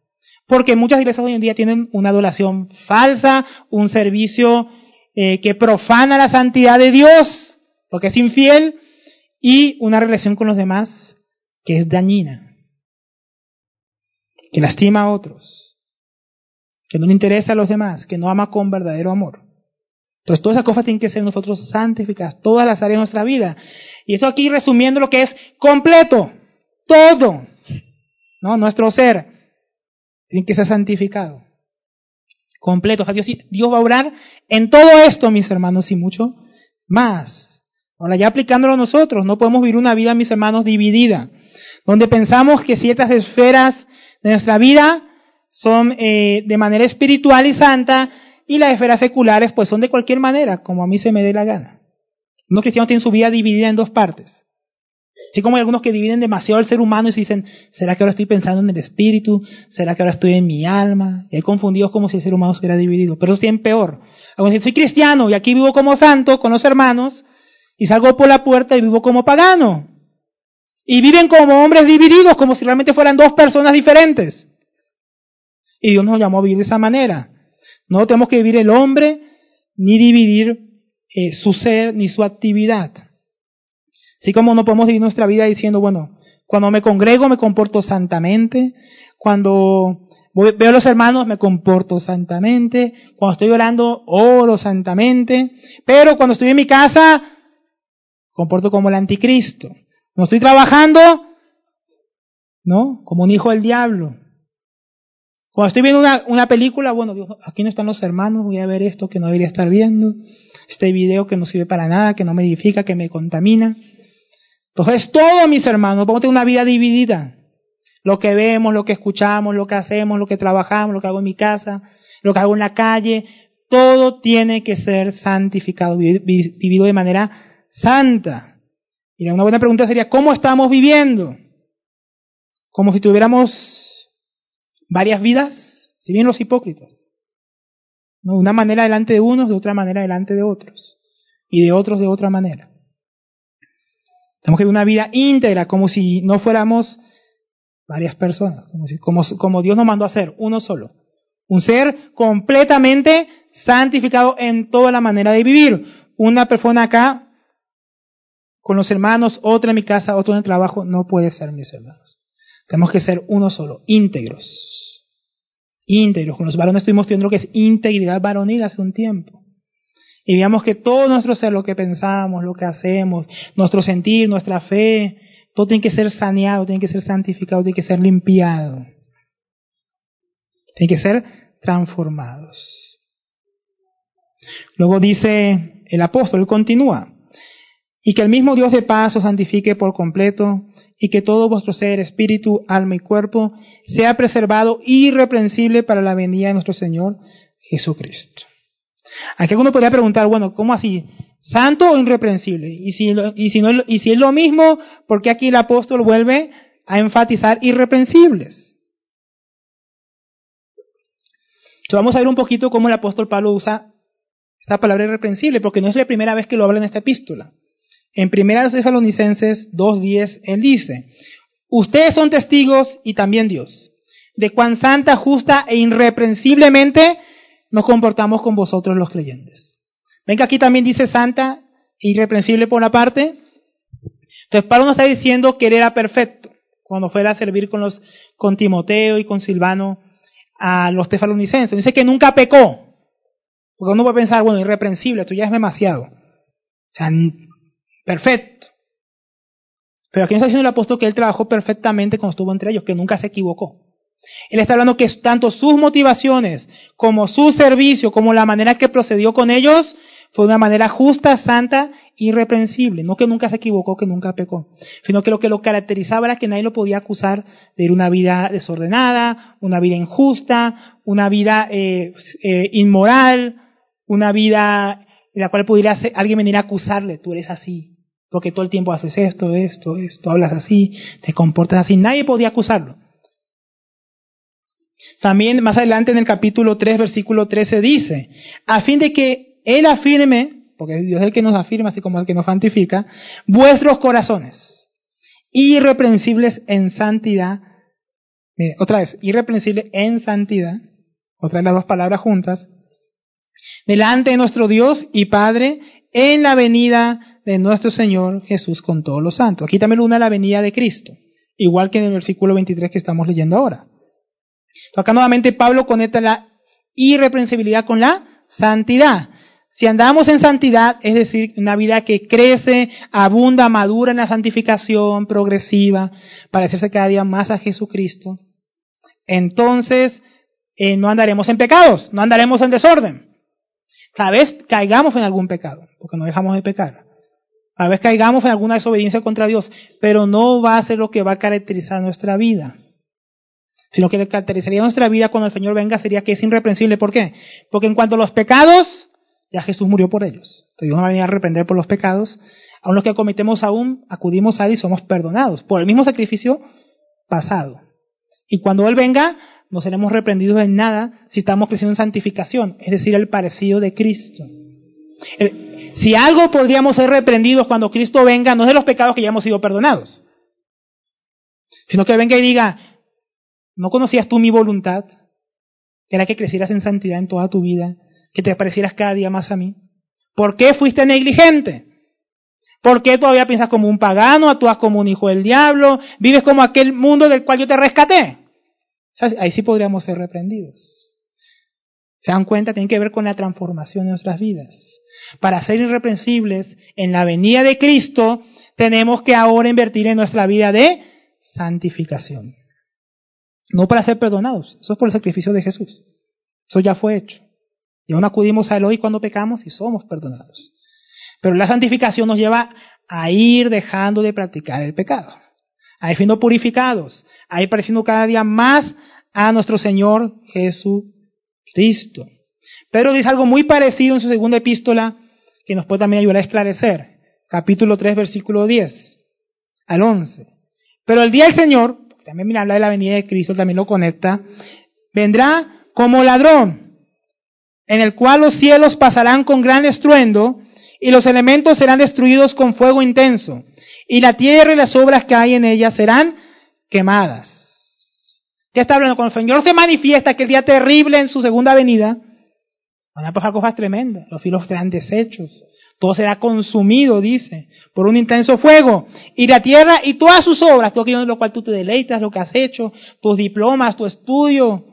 [SPEAKER 1] Porque muchas iglesias hoy en día tienen una adoración falsa, un servicio eh, que profana la santidad de Dios, porque es infiel, y una relación con los demás que es dañina, que lastima a otros, que no le interesa a los demás, que no ama con verdadero amor. Entonces todas esas cosas tienen que ser nosotros santificadas, todas las áreas de nuestra vida. Y eso aquí resumiendo lo que es completo, todo, ¿no? Nuestro ser tiene que ser santificado, completo. O sea, Dios, Dios va a obrar en todo esto, mis hermanos, y mucho más. Ahora ya aplicándolo a nosotros, no podemos vivir una vida, mis hermanos, dividida, donde pensamos que ciertas esferas de nuestra vida son eh, de manera espiritual y santa, y las esferas seculares pues son de cualquier manera, como a mí se me dé la gana. Unos cristianos tienen su vida dividida en dos partes. Así como hay algunos que dividen demasiado al ser humano y se dicen, ¿será que ahora estoy pensando en el espíritu? ¿Será que ahora estoy en mi alma? Y hay confundidos como si el ser humano se hubiera dividido. Pero eso tienen peor. Algunos dicen, soy cristiano y aquí vivo como santo con los hermanos, y salgo por la puerta y vivo como pagano. Y viven como hombres divididos, como si realmente fueran dos personas diferentes. Y Dios nos llamó a vivir de esa manera. No tenemos que vivir el hombre, ni dividir eh, su ser, ni su actividad. Así como no podemos vivir nuestra vida diciendo, bueno, cuando me congrego me comporto santamente, cuando voy, veo a los hermanos me comporto santamente, cuando estoy orando oro santamente, pero cuando estoy en mi casa comporto como el anticristo. Cuando estoy trabajando, ¿no? Como un hijo del diablo. Cuando estoy viendo una, una película, bueno, Dios, aquí no están los hermanos, voy a ver esto que no debería estar viendo, este video que no sirve para nada, que no me edifica, que me contamina. Entonces todo, mis hermanos, vamos a tener una vida dividida. Lo que vemos, lo que escuchamos, lo que hacemos, lo que trabajamos, lo que hago en mi casa, lo que hago en la calle, todo tiene que ser santificado, vivido de manera santa. Y una buena pregunta sería, ¿cómo estamos viviendo? Como si tuviéramos varias vidas, si bien los hipócritas. ¿No? Una manera delante de unos, de otra manera delante de otros. Y de otros de otra manera. Tenemos que vivir una vida íntegra, como si no fuéramos varias personas, como, si, como, como Dios nos mandó a ser, uno solo. Un ser completamente santificado en toda la manera de vivir. Una persona acá, con los hermanos, otra en mi casa, otro en el trabajo, no puede ser, mis hermanos. Tenemos que ser uno solo, íntegros. Íntegros. Con los varones estuvimos viendo lo que es integridad varonil hace un tiempo. Y veamos que todo nuestro ser, lo que pensamos, lo que hacemos, nuestro sentir, nuestra fe, todo tiene que ser saneado, tiene que ser santificado, tiene que ser limpiado. Tiene que ser transformados. Luego dice el apóstol, él continúa, y que el mismo Dios de paz os santifique por completo, y que todo vuestro ser, espíritu, alma y cuerpo, sea preservado irreprensible para la venida de nuestro Señor Jesucristo. Aquí alguno podría preguntar, bueno, ¿cómo así? ¿Santo o irreprensible? Y si, y si, no, y si es lo mismo, ¿por qué aquí el apóstol vuelve a enfatizar irreprensibles? Entonces vamos a ver un poquito cómo el apóstol Pablo usa esta palabra irreprensible, porque no es la primera vez que lo habla en esta epístola. En primera de Tesalonicenses dos diez, él dice, ustedes son testigos y también Dios, de cuán santa, justa e irreprensiblemente nos comportamos con vosotros los creyentes. Ven que aquí también dice santa e irreprensible por una parte. Entonces Pablo no está diciendo que él era perfecto cuando fuera a servir con los con Timoteo y con Silvano a los tesalonicenses. Dice que nunca pecó. Porque uno puede pensar, bueno, irreprensible, esto ya es demasiado. O sea, perfecto. Pero aquí no está diciendo el apóstol que él trabajó perfectamente cuando estuvo entre ellos, que nunca se equivocó. Él está hablando que tanto sus motivaciones, como su servicio, como la manera que procedió con ellos, fue una manera justa, santa, irreprensible. No que nunca se equivocó, que nunca pecó, sino que lo que lo caracterizaba era que nadie lo podía acusar de ir una vida desordenada, una vida injusta, una vida eh, eh, inmoral, una vida en la cual pudiera ser, alguien venir a acusarle, tú eres así, porque todo el tiempo haces esto, esto, esto, hablas así, te comportas así. Nadie podía acusarlo. También más adelante en el capítulo tres, versículo trece dice, a fin de que Él afirme, porque Dios es el que nos afirma, así como el que nos santifica, vuestros corazones, irreprensibles en santidad Mire, otra vez, irreprensible en santidad, otra de las dos palabras juntas, delante de nuestro Dios y Padre, en la venida de nuestro Señor Jesús con todos los santos. Aquí también una la venida de Cristo, igual que en el versículo veintitrés que estamos leyendo ahora. Acá nuevamente Pablo conecta la irreprensibilidad con la santidad. Si andamos en santidad, es decir, una vida que crece, abunda, madura en la santificación progresiva, para hacerse cada día más a Jesucristo, entonces eh, no andaremos en pecados, no andaremos en desorden. Cada vez caigamos en algún pecado, porque no dejamos de pecar. Cada vez caigamos en alguna desobediencia contra Dios, pero no va a ser lo que va a caracterizar nuestra vida. Sino que lo que caracterizaría nuestra vida cuando el Señor venga sería que es irreprensible. ¿Por qué? Porque en cuanto a los pecados, ya Jesús murió por ellos. Entonces Dios no va a venir a reprender por los pecados. Aun los que cometemos aún, acudimos a Él y somos perdonados por el mismo sacrificio pasado. Y cuando Él venga, no seremos reprendidos en nada si estamos creciendo en santificación, es decir, el parecido de Cristo. El, si algo podríamos ser reprendidos cuando Cristo venga, no es de los pecados que ya hemos sido perdonados, sino que venga y diga, ¿no conocías tú mi voluntad? Era que crecieras en santidad en toda tu vida, que te parecieras cada día más a mí. ¿Por qué fuiste negligente? ¿Por qué todavía piensas como un pagano, actúas como un hijo del diablo, vives como aquel mundo del cual yo te rescaté? ¿Sabes? Ahí sí podríamos ser reprendidos. ¿Se dan cuenta? Tiene que ver con la transformación de nuestras vidas. Para ser irreprensibles en la venida de Cristo, tenemos que ahora invertir en nuestra vida de santificación. No para ser perdonados, eso es por el sacrificio de Jesús. Eso ya fue hecho. Y aún acudimos a Él hoy cuando pecamos y somos perdonados. Pero la santificación nos lleva a ir dejando de practicar el pecado, a ir siendo purificados, a ir pareciendo cada día más a nuestro Señor Jesucristo. Pedro dice algo muy parecido en su segunda epístola que nos puede también ayudar a esclarecer. Capítulo tres, versículo diez al once. Pero el día del Señor, también mira, habla de la venida de Cristo, también lo conecta, vendrá como ladrón, en el cual los cielos pasarán con gran estruendo, y los elementos serán destruidos con fuego intenso, y la tierra y las obras que hay en ella serán quemadas. ¿Qué está hablando? Cuando el Señor se manifiesta, aquel día terrible en su segunda venida, van a pasar cosas tremendas, los fieles serán deshechos, todo será consumido, dice, por un intenso fuego, y la tierra y todas sus obras, todo aquello en lo cual tú te deleitas, lo que has hecho, tus diplomas, tu estudio,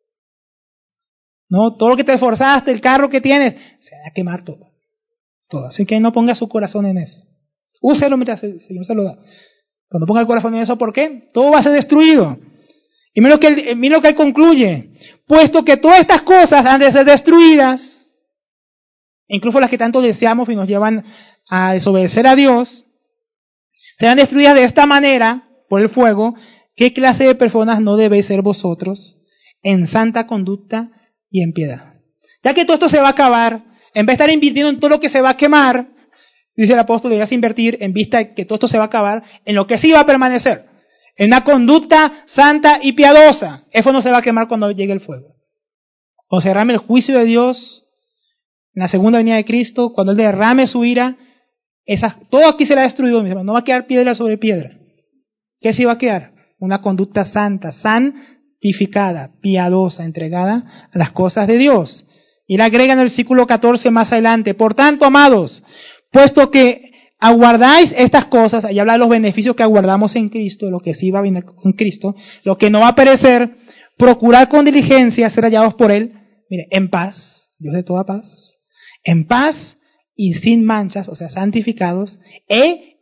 [SPEAKER 1] no, todo lo que te esforzaste, el carro que tienes, se va a quemar todo. Todo. Así que no ponga su corazón en eso. Úselo mientras el Señor se lo da. Cuando ponga el corazón en eso, ¿por qué? Todo va a ser destruido. Y mira lo que él, mira lo que él concluye. Puesto que todas estas cosas han de ser destruidas, incluso las que tanto deseamos y nos llevan a desobedecer a Dios, serán destruidas de esta manera, por el fuego. ¿Qué clase de personas no debéis ser vosotros en santa conducta y en piedad? Ya que todo esto se va a acabar, en vez de estar invirtiendo en todo lo que se va a quemar, dice el apóstol, debías invertir en vista de que todo esto se va a acabar, en lo que sí va a permanecer, en una conducta santa y piadosa. Eso no se va a quemar cuando llegue el fuego. Cuando se derrame el juicio de Dios, en la segunda venida de Cristo, cuando Él derrame su ira, esas, todo aquí será destruido, mis hermanos. No va a quedar piedra sobre piedra. ¿Qué sí va a quedar? Una conducta santa, santificada, piadosa, entregada a las cosas de Dios. Y él agrega en el versículo catorce más adelante, por tanto, amados, puesto que aguardáis estas cosas, ahí habla de los beneficios que aguardamos en Cristo, lo que sí va a venir con Cristo, lo que no va a perecer, procurad con diligencia ser hallados por Él, mire, en paz, Dios de toda paz, en paz y sin manchas, o sea, santificados e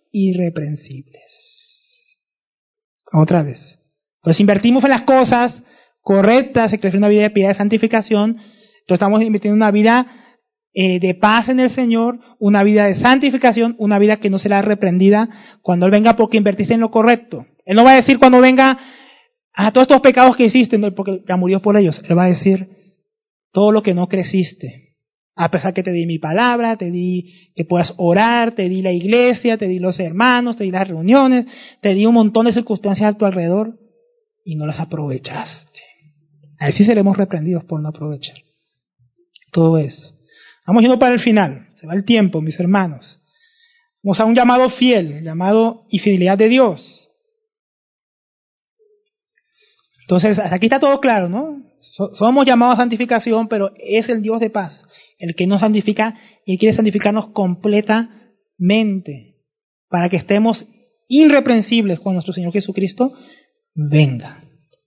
[SPEAKER 1] irreprensibles. Otra vez. Entonces invertimos en las cosas correctas, se crece una vida de piedad y santificación. Entonces estamos invirtiendo en una vida eh, de paz en el Señor, una vida de santificación, una vida que no será reprendida cuando Él venga porque invertiste en lo correcto. Él no va a decir cuando venga a todos estos pecados que hiciste, no, porque ya murió por ellos. Él va a decir todo lo que no creciste. A pesar que te di mi palabra, te di que puedas orar, te di la iglesia, te di los hermanos, te di las reuniones, te di un montón de circunstancias a tu alrededor y no las aprovechaste. Así seremos reprendidos por no aprovechar todo eso. Vamos yendo para el final. Se va el tiempo, mis hermanos. Vamos a un llamado fiel, llamado y fidelidad de Dios. Entonces, aquí está todo claro, ¿no? So- somos llamados a santificación, pero es el Dios de paz el que nos santifica y quiere santificarnos completamente para que estemos irreprensibles cuando nuestro Señor Jesucristo venga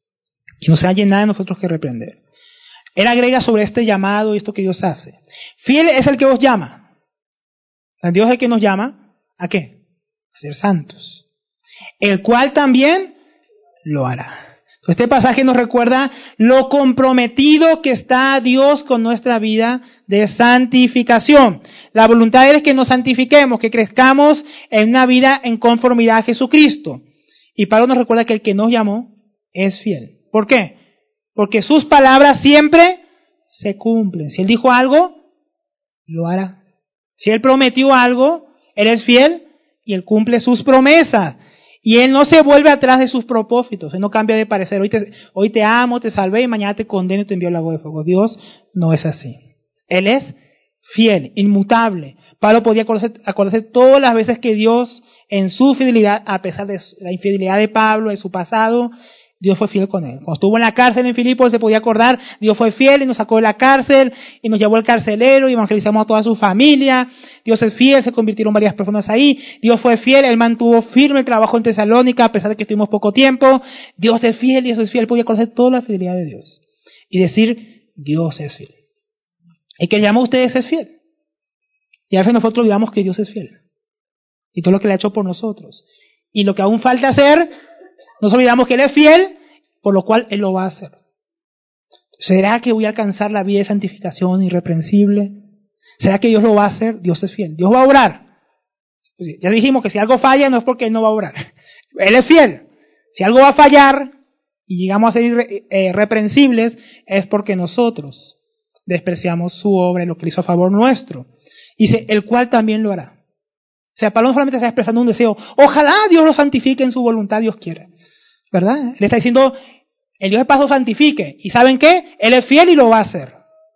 [SPEAKER 1] y no se haya nada de nosotros que reprender. Él agrega sobre este llamado y esto que Dios hace. Fiel es el que os llama. El Dios es el que nos llama ¿a qué? A ser santos. El cual también lo hará. Este pasaje nos recuerda lo comprometido que está Dios con nuestra vida de santificación. La voluntad es que nos santifiquemos, que crezcamos en una vida en conformidad a Jesucristo. Y Pablo nos recuerda que el que nos llamó es fiel. ¿Por qué? Porque sus palabras siempre se cumplen. Si Él dijo algo, lo hará. Si Él prometió algo, Él es fiel y Él cumple sus promesas. Y Él no se vuelve atrás de sus propósitos. Él no cambia de parecer. Hoy te, hoy te amo, te salvé y mañana te condeno y te envío al lago de fuego. Dios no es así. Él es fiel, inmutable. Pablo podía acordarse, acordarse todas las veces que Dios, en su fidelidad, a pesar de la infidelidad de Pablo, de su pasado, Dios fue fiel con él. Cuando estuvo en la cárcel en Filipos, él se podía acordar, Dios fue fiel y nos sacó de la cárcel y nos llevó al carcelero y evangelizamos a toda su familia. Dios es fiel, se convirtieron varias personas ahí. Dios fue fiel, Él mantuvo firme el trabajo en Tesalónica a pesar de que estuvimos poco tiempo. Dios es fiel, Dios es fiel. Él podía conocer toda la fidelidad de Dios y decir, Dios es fiel. El que llama a ustedes es fiel. Y a veces nosotros olvidamos que Dios es fiel. Y todo lo que Él ha hecho por nosotros. Y lo que aún falta hacer, nos olvidamos que Él es fiel, por lo cual Él lo va a hacer. ¿Será que voy a alcanzar la vida de santificación irreprensible? ¿Será que Dios lo va a hacer? Dios es fiel. Dios va a obrar. Ya dijimos que si algo falla no es porque Él no va a obrar. Él es fiel. Si algo va a fallar y llegamos a ser irreprensibles es porque nosotros despreciamos su obra y lo que hizo a favor nuestro. Dice, el cual también lo hará. O sea, Pablo no solamente está expresando un deseo. Ojalá Dios lo santifique en su voluntad, Dios quiera. ¿Verdad? Él está diciendo, el Dios de paz lo santifique. ¿Y saben qué? Él es fiel y lo va a hacer.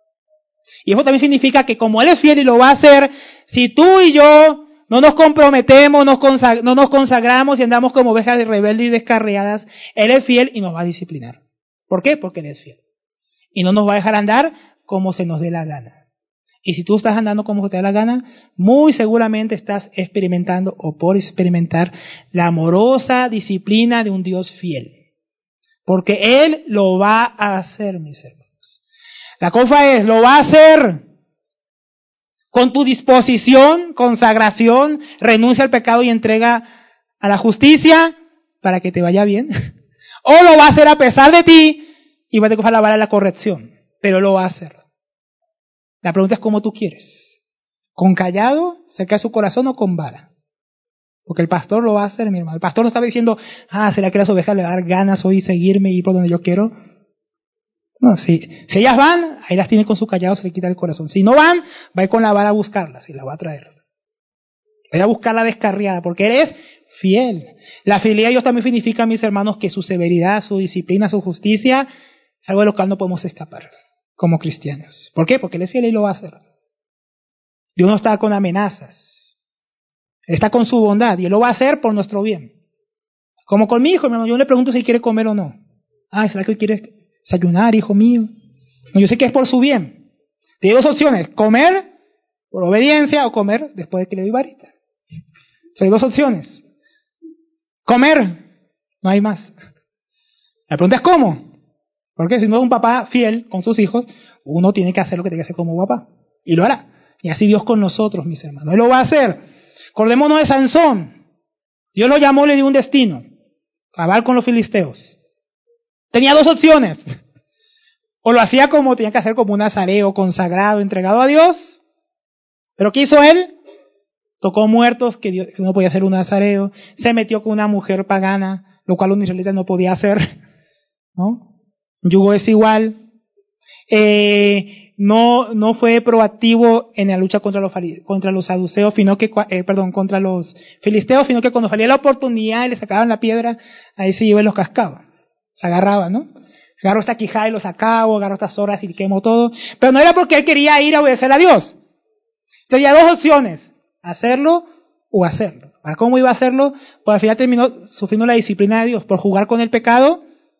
[SPEAKER 1] Y eso también significa que como Él es fiel y lo va a hacer, si tú y yo no nos comprometemos, nos consag- no nos consagramos y andamos como ovejas rebeldes y descarriadas, Él es fiel y nos va a disciplinar. ¿Por qué? Porque Él es fiel. Y no nos va a dejar andar como se nos dé la gana. Y si tú estás andando como se te da la gana, muy seguramente estás experimentando o por experimentar la amorosa disciplina de un Dios fiel. Porque Él lo va a hacer, mis hermanos. La cosa es, lo va a hacer con tu disposición, consagración, renuncia al pecado y entrega a la justicia para que te vaya bien. O lo va a hacer a pesar de ti y va a tener que la vara de la corrección. Pero lo va a hacer. La pregunta es cómo tú quieres. ¿Con callado, cerca de su corazón o con vara? Porque el pastor lo va a hacer, mi hermano. El pastor no estaba diciendo, ah, ¿será que las ovejas le van a dar ganas hoy seguirme y ir por donde yo quiero? No, si, si ellas van, ahí las tiene con su callado, se le quita el corazón. Si no van, va a ir con la vara a buscarlas y la va a traer. Va a ir a buscarla descarriada, porque Él es fiel. La fidelidad de Dios también significa, mis hermanos, que su severidad, su disciplina, su justicia, es algo de lo cual no podemos escapar como cristianos. ¿Por qué? Porque Él es fiel y lo va a hacer. Dios no está con amenazas. Él está con su bondad y Él lo va a hacer por nuestro bien. Como con mi hijo, hermano, yo le pregunto si quiere comer o no. Ah, ¿será que Él quiere desayunar, hijo mío? No, yo sé que es por su bien. Tiene dos opciones, comer por obediencia o comer después de que le doy varita. Son hay dos opciones. Comer, no hay más. La pregunta es ¿cómo? Porque si no es un papá fiel con sus hijos, uno tiene que hacer lo que tiene que hacer como papá. Y lo hará. Y así Dios con nosotros, mis hermanos. Él lo va a hacer. Acordémonos de Sansón. Dios lo llamó, le dio un destino. Acabar con los filisteos. Tenía dos opciones. O lo hacía como tenía que hacer como un nazareo, consagrado, entregado a Dios. Pero ¿qué hizo él? Tocó muertos, que Dios no podía hacer un nazareo. Se metió con una mujer pagana, lo cual un israelita no podía hacer. ¿No? Yugo es igual. Eh, no, no fue proactivo en la lucha contra los, contra los saduceos, sino que, eh, perdón, contra los filisteos, sino que cuando salía la oportunidad y le sacaban la piedra, ahí se iba y los cascaba. Se agarraba, ¿no? Agarró esta quijada y lo sacaba, agarró estas horas y quemó todo. Pero no era porque él quería ir a obedecer a Dios. Tenía dos opciones, hacerlo o hacerlo. ¿Cómo iba a hacerlo? Pues al final terminó sufriendo la disciplina de Dios por jugar con el pecado.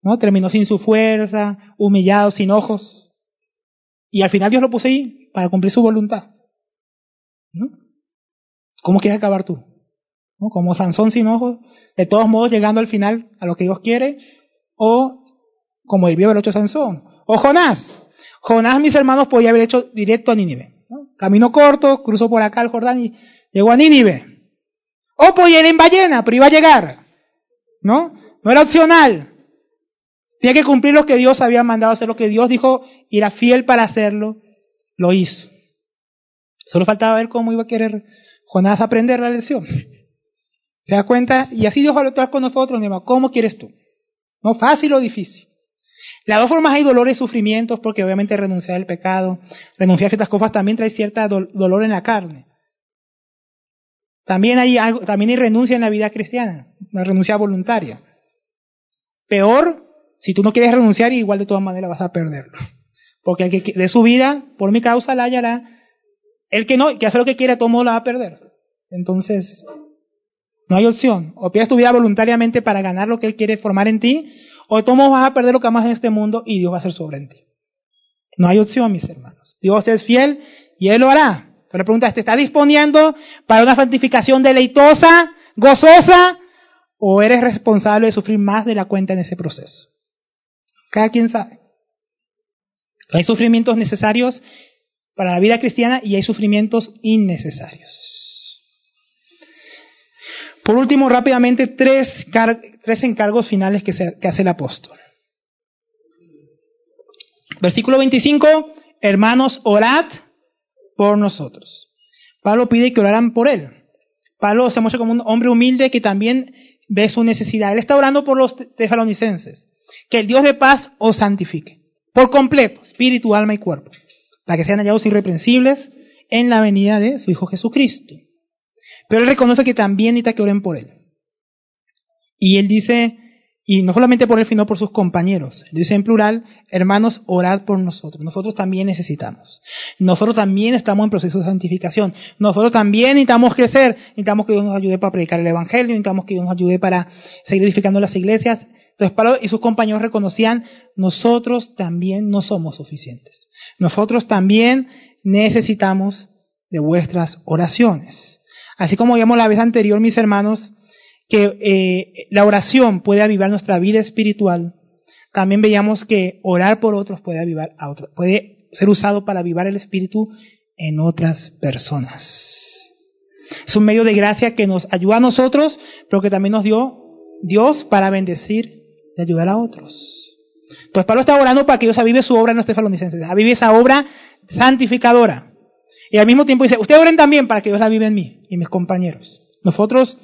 [SPEAKER 1] ¿no? Terminó sin su fuerza, humillado, sin ojos. Y al final Dios lo puso ahí para cumplir su voluntad, ¿no? ¿Cómo quieres acabar tú? ¿No? Como Sansón sin ojos, de todos modos llegando al final a lo que Dios quiere, o como debió haber hecho Sansón. O Jonás. Jonás, mis hermanos, podía haber hecho directo a Nínive, ¿no? Camino corto, cruzó por acá el Jordán y llegó a Nínive. O podía ir en ballena, pero iba a llegar, ¿no? No era opcional. Tenía que cumplir lo que Dios había mandado hacer, lo que Dios dijo, y era fiel para hacerlo, lo hizo. Solo faltaba ver cómo iba a querer Jonás aprender la lección. ¿Se da cuenta? Y así Dios va a actuar con nosotros, mi hermano. ¿Cómo quieres tú? ¿No? ¿Fácil o difícil? Las dos formas hay dolores y sufrimientos, porque obviamente renunciar al pecado, renunciar a ciertas cosas también trae cierta do- dolor en la carne. También hay algo, también hay renuncia en la vida cristiana, una renuncia voluntaria. Peor, si tú no quieres renunciar, igual de todas maneras vas a perderlo. Porque el que de su vida, por mi causa, la hallará. El que no, que hace lo que quiere, todo modo la va a perder. Entonces, no hay opción. O pierdes tu vida voluntariamente para ganar lo que Él quiere formar en ti, o de todos modos vas a perder lo que amas en este mundo y Dios va a hacer sobre en ti. No hay opción, mis hermanos. Dios es fiel y Él lo hará. Entonces la pregunta es, ¿te está disponiendo para una santificación deleitosa, gozosa, o eres responsable de sufrir más de la cuenta en ese proceso? Cada quien sabe. Hay sufrimientos necesarios para la vida cristiana y hay sufrimientos innecesarios. Por último, rápidamente, tres, car- tres encargos finales que, se, que hace el apóstol. Versículo veinticinco, hermanos, orad por nosotros. Pablo pide que oraran por él. Pablo se muestra como un hombre humilde que también ve su necesidad. Él está orando por los tesalonicenses. Que el Dios de paz os santifique por completo, espíritu, alma y cuerpo, para que sean hallados irreprensibles en la venida de su Hijo Jesucristo. Pero él reconoce que también necesita que oren por él. Y él dice, y no solamente por él, sino por sus compañeros. Él dice en plural, hermanos, orad por nosotros. Nosotros también necesitamos. Nosotros también estamos en proceso de santificación. Nosotros también necesitamos crecer. Necesitamos que Dios nos ayude para predicar el Evangelio. Necesitamos que Dios nos ayude para seguir edificando las iglesias. Entonces Pablo y sus compañeros reconocían, nosotros también no somos suficientes. Nosotros también necesitamos de vuestras oraciones. Así como vimos la vez anterior, mis hermanos, que eh, la oración puede avivar nuestra vida espiritual, también veíamos que orar por otros puede avivar a otros, puede ser usado para avivar el espíritu en otras personas. Es un medio de gracia que nos ayuda a nosotros, pero que también nos dio Dios para bendecir y ayudar a otros. Entonces Pablo está orando para que Dios avive su obra en los tesalonicenses, avive esa obra santificadora. Y al mismo tiempo dice, ustedes oren también para que Dios la avive en mí y mis compañeros. Nosotros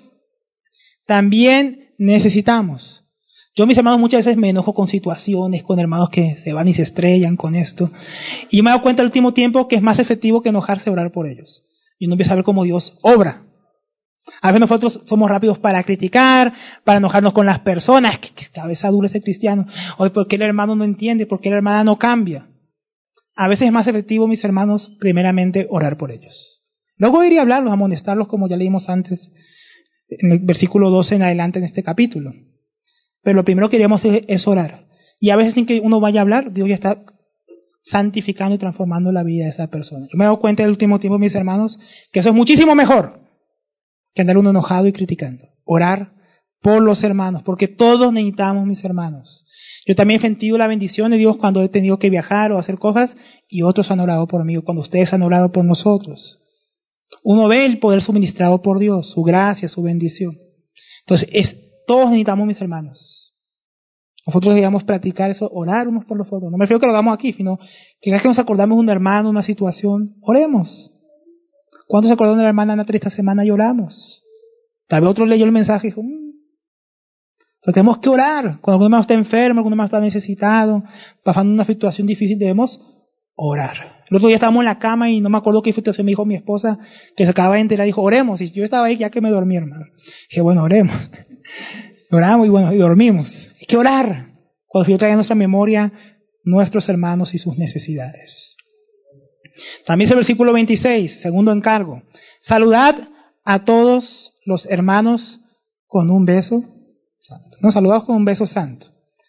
[SPEAKER 1] también necesitamos. Yo, mis hermanos, muchas veces me enojo con situaciones, con hermanos que se van y se estrellan con esto. Y yo me he dado cuenta al último tiempo que es más efectivo que enojarse orar por ellos. Y uno empieza a ver cómo Dios obra. A veces nosotros somos rápidos para criticar, para enojarnos con las personas. Que, que cabeza dura ese cristiano. Oye, ¿por qué el hermano no entiende? ¿Por qué la hermana no cambia? A veces es más efectivo, mis hermanos, primeramente orar por ellos. Luego ir y hablarlos, amonestarlos, como ya leímos antes, en el versículo doce en adelante en este capítulo. Pero lo primero que queríamos es, es orar. Y a veces sin que uno vaya a hablar, Dios ya está santificando y transformando la vida de esa persona. Yo me he dado cuenta en el último tiempo, mis hermanos, que eso es muchísimo mejor que andar uno enojado y criticando. Orar por los hermanos, porque todos necesitamos, mis hermanos. Yo también he sentido la bendición de Dios cuando he tenido que viajar o hacer cosas y otros han orado por mí, o cuando ustedes han orado por nosotros. Uno ve el poder suministrado por Dios, su gracia, su bendición. Entonces, es, todos necesitamos, mis hermanos. Nosotros debemos practicar eso, orar unos por los otros. No me refiero que lo hagamos aquí, sino que cada vez que nos acordamos de un hermano, una situación, oremos. ¿Cuántos se acordaron de la hermana Natalia esta semana y oramos? Tal vez otro leyó el mensaje y dijo, mmm. Entonces tenemos que orar. Cuando algún hermano está enfermo, algún hermano está necesitado, pasando una situación difícil, debemos orar. El otro día estábamos en la cama y no me acuerdo qué situación me dijo mi esposa, que se acaba de enterar, dijo, oremos. Y yo estaba ahí ya que me dormí, hermano. Dije, bueno, oremos. Oramos y bueno, y dormimos. Hay que orar. Cuando Dios trae a nuestra memoria nuestros hermanos y sus necesidades. También es el versículo veintiséis, segundo encargo. Saludad a todos los hermanos con un beso santo. No, saludados con un beso santo.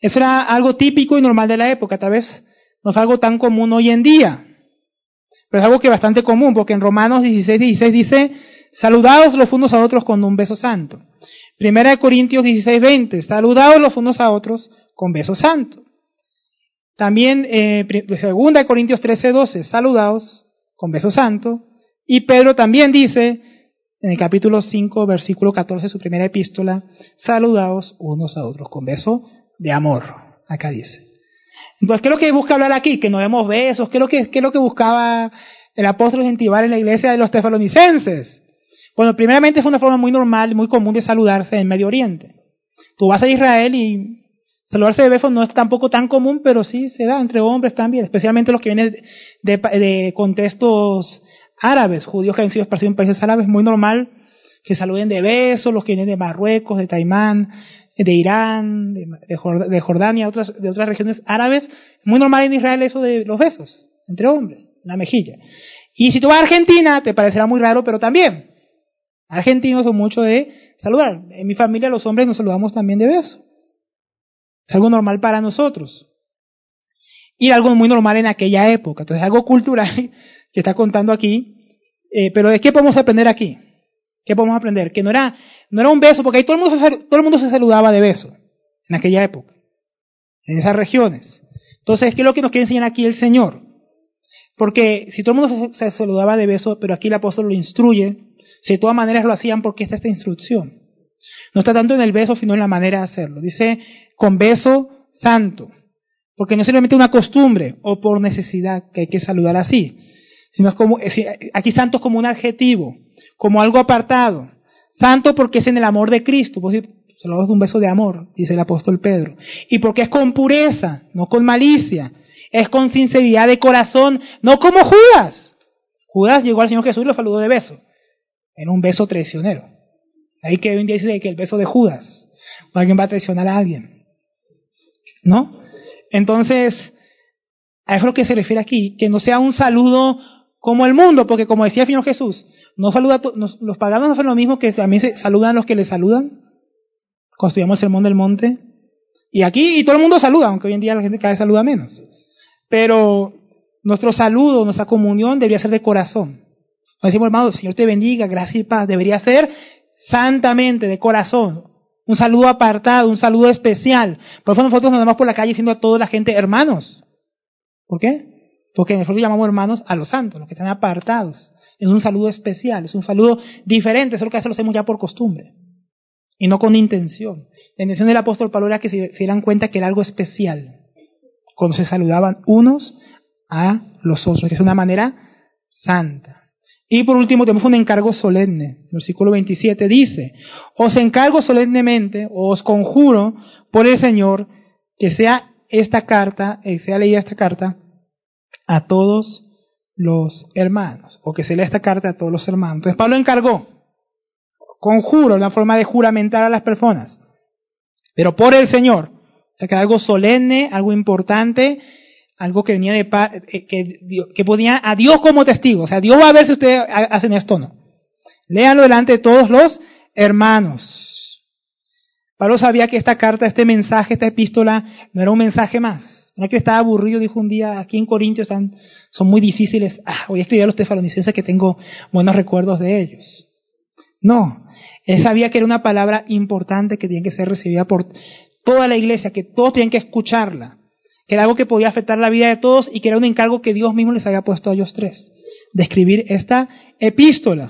[SPEAKER 1] Eso era algo típico y normal de la época, tal vez no es algo tan común hoy en día, pero es algo que es bastante común, porque en Romanos dieciséis, dieciséis dice, saludaos los unos a otros con un beso santo. Primera de Corintios dieciséis, veinte, saludaos los unos a otros con beso santo. También, eh, segunda de Corintios trece, doce, saludaos con beso santo. Y Pedro también dice, en el capítulo cinco, versículo catorce, su primera epístola, saludaos unos a otros con beso de amor. Acá dice. Entonces, ¿qué es lo que busca hablar aquí? Que no demos besos. ¿Qué es lo que, qué es lo que buscaba el apóstol incentivar en la iglesia de los tesalonicenses? Bueno, primeramente es una forma muy normal, muy común de saludarse en Medio Oriente. Tú vas a Israel y saludarse de besos no es tampoco tan común, pero sí se da entre hombres también, especialmente los que vienen de, de, de contextos árabes, judíos que han sido esparcidos en países árabes, muy normal que saluden de besos, los que vienen de Marruecos, de Taimán, de Irán, de, de Jordania, otras, de otras regiones árabes, muy normal en Israel eso de los besos, entre hombres, en la mejilla. Y si tú vas a Argentina, te parecerá muy raro, pero también, argentinos son mucho de saludar. En mi familia los hombres nos saludamos también de beso. Es algo normal para nosotros. Y algo muy normal en aquella época. Entonces es algo cultural que está contando aquí. Eh, pero ¿de qué podemos aprender aquí? ¿Qué podemos aprender? Que no era, no era un beso, porque ahí todo el mundo se, todo el mundo se saludaba de beso en aquella época, en esas regiones. Entonces, ¿qué es lo que nos quiere enseñar aquí el Señor? Porque si todo el mundo se, se saludaba de beso, pero aquí el apóstol lo instruye, si de todas maneras lo hacían, ¿por qué está esta instrucción? No está tanto en el beso, sino en la manera de hacerlo. Dice, con beso santo. Porque no es simplemente una costumbre o por necesidad que hay que saludar así, sino es como, aquí santo es como un adjetivo, como algo apartado. Santo porque es en el amor de Cristo, pues saludamos de un beso de amor, dice el apóstol Pedro. Y porque es con pureza, no con malicia, es con sinceridad de corazón, no como Judas. Judas llegó al Señor Jesús y lo saludó de beso, en un beso traicionero. Ahí que hoy en día dice que el beso de Judas, o alguien va a traicionar a alguien, ¿no? Entonces, a eso es lo que se refiere aquí, que no sea un saludo como el mundo, porque como decía el Señor Jesús, no saluda to- nos, los paganos no hacen lo mismo que también se saludan a los que les saludan, cuando estudiamos el Sermón del Monte, y aquí y todo el mundo saluda, aunque hoy en día la gente cada vez saluda menos, pero nuestro saludo, nuestra comunión debería ser de corazón. Nos decimos, hermano, Señor te bendiga, gracia y paz, debería ser santamente, de corazón, un saludo apartado, un saludo especial. Por eso nosotros nos andamos por la calle diciendo a toda la gente hermanos. ¿Por qué? Porque nosotros llamamos hermanos a los santos, los que están apartados. Es un saludo especial, es un saludo diferente, eso es lo que hace, lo hacemos ya por costumbre y no con intención. La intención del apóstol Pablo era que se, se dieran cuenta que era algo especial cuando se saludaban unos a los otros, que es una manera santa. Y por último tenemos un encargo solemne. El versículo veintisiete dice, os encargo solemnemente, o os conjuro por el Señor, que sea esta carta, eh, sea leída esta carta a todos los hermanos, o que se lea esta carta a todos los hermanos. Entonces Pablo encargó, conjuro, una forma de juramentar a las personas, pero por el Señor. O sea que era algo solemne, algo importante, algo que venía de que, que ponía a Dios como testigo. O sea, Dios va a ver si ustedes hacen esto o no. Léanlo delante de todos los hermanos. Pablo sabía que esta carta, este mensaje, esta epístola, no era un mensaje más. No es que estaba aburrido, dijo un día, aquí en Corintios están, son muy difíciles. Ah, voy a escribir a los tesalonicenses que tengo buenos recuerdos de ellos. No, él sabía que era una palabra importante que tenía que ser recibida por toda la iglesia, que todos tenían que escucharla, que era algo que podía afectar la vida de todos y que era un encargo que Dios mismo les había puesto a ellos tres, de escribir esta epístola.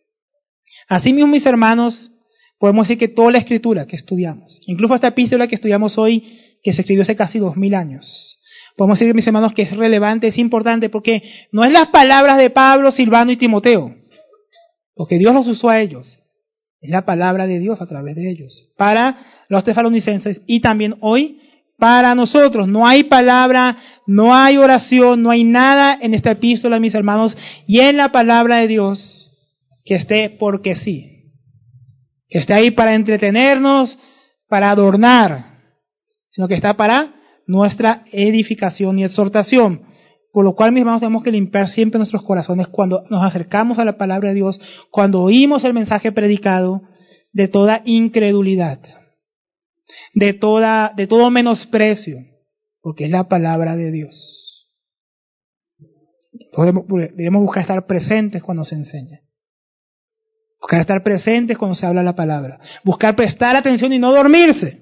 [SPEAKER 1] Así mismo, mis hermanos, podemos decir que toda la escritura que estudiamos, incluso esta epístola que estudiamos hoy, que se escribió hace casi dos mil años, podemos decir, mis hermanos, que es relevante, es importante, porque no es las palabras de Pablo, Silvano y Timoteo, porque Dios los usó a ellos, es la palabra de Dios a través de ellos, para los tesalonicenses y también hoy para nosotros. No hay palabra, no hay oración, no hay nada en esta epístola, mis hermanos, y en la palabra de Dios que esté porque sí, que esté ahí para entretenernos, para adornar, sino que está para nuestra edificación y exhortación. Por lo cual, mis hermanos, tenemos que limpiar siempre nuestros corazones cuando nos acercamos a la palabra de Dios, cuando oímos el mensaje predicado, de toda incredulidad. de toda, de todo menosprecio, porque es la palabra de Dios. Entonces, debemos buscar estar presentes cuando se enseña. Buscar estar presentes cuando se habla la palabra. Buscar prestar atención y no dormirse.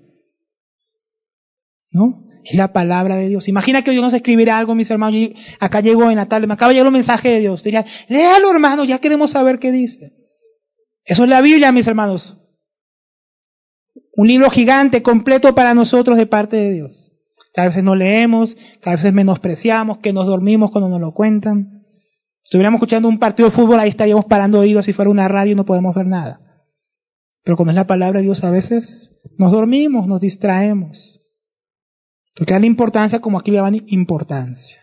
[SPEAKER 1] ¿No? Es la palabra de Dios. Imagina que hoy nos escribiera algo, mis hermanos. Y acá llegó en la tarde, me acaba de llegar un mensaje de Dios. Diría, léalo, hermano, ya queremos saber qué dice. Eso es la Biblia, mis hermanos. Un libro gigante, completo para nosotros de parte de Dios. Cada vez no leemos, cada vez menospreciamos, que nos dormimos cuando nos lo cuentan. Si estuviéramos escuchando un partido de fútbol, ahí estaríamos parando oídos. Si fuera una radio y no podemos ver nada. Pero cuando es la palabra de Dios, a veces nos dormimos, nos distraemos. Porque da la importancia como aquí le daban importancia.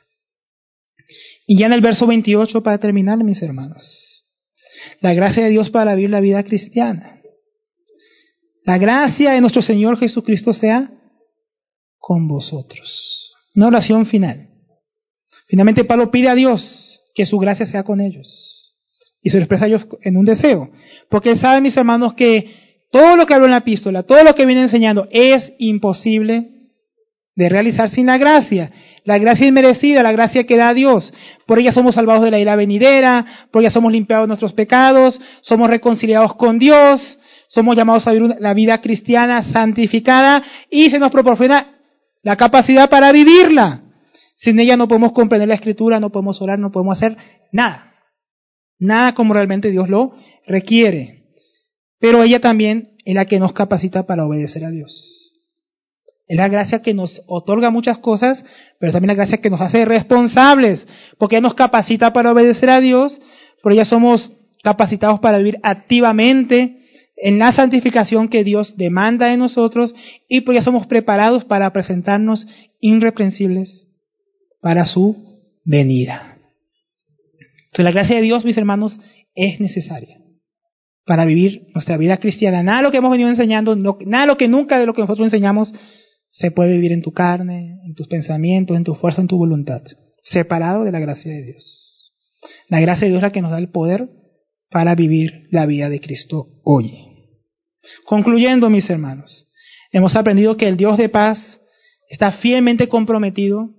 [SPEAKER 1] Y ya en el verso veintiocho, para terminar, mis hermanos. La gracia de Dios para vivir la vida cristiana. La gracia de nuestro Señor Jesucristo sea con vosotros. Una oración final. Finalmente Pablo pide a Dios que su gracia sea con ellos. Y se lo expresa a ellos en un deseo. Porque él sabe, mis hermanos, que todo lo que habló en la epístola, todo lo que viene enseñando, es imposible de realizar sin la gracia. La gracia inmerecida, la gracia que da Dios. Por ella somos salvados de la ira venidera, por ella somos limpiados de nuestros pecados, somos reconciliados con Dios, somos llamados a vivir la vida cristiana santificada y se nos proporciona la capacidad para vivirla. Sin ella no podemos comprender la Escritura, no podemos orar, no podemos hacer nada. Nada como realmente Dios lo requiere. Pero ella también es la que nos capacita para obedecer a Dios. Es la gracia que nos otorga muchas cosas, pero también la gracia que nos hace responsables, porque ella nos capacita para obedecer a Dios, por ella somos capacitados para vivir activamente en la santificación que Dios demanda de nosotros, y por ella somos preparados para presentarnos irreprensibles para su venida. Entonces la gracia de Dios, mis hermanos, es necesaria para vivir nuestra vida cristiana. Nada de lo que hemos venido enseñando, no, nada de lo que nunca de lo que nosotros enseñamos se puede vivir en tu carne, en tus pensamientos, en tu fuerza, en tu voluntad, separado de la gracia de Dios. La gracia de Dios es la que nos da el poder para vivir la vida de Cristo hoy. Concluyendo, mis hermanos, hemos aprendido que el Dios de paz está fielmente comprometido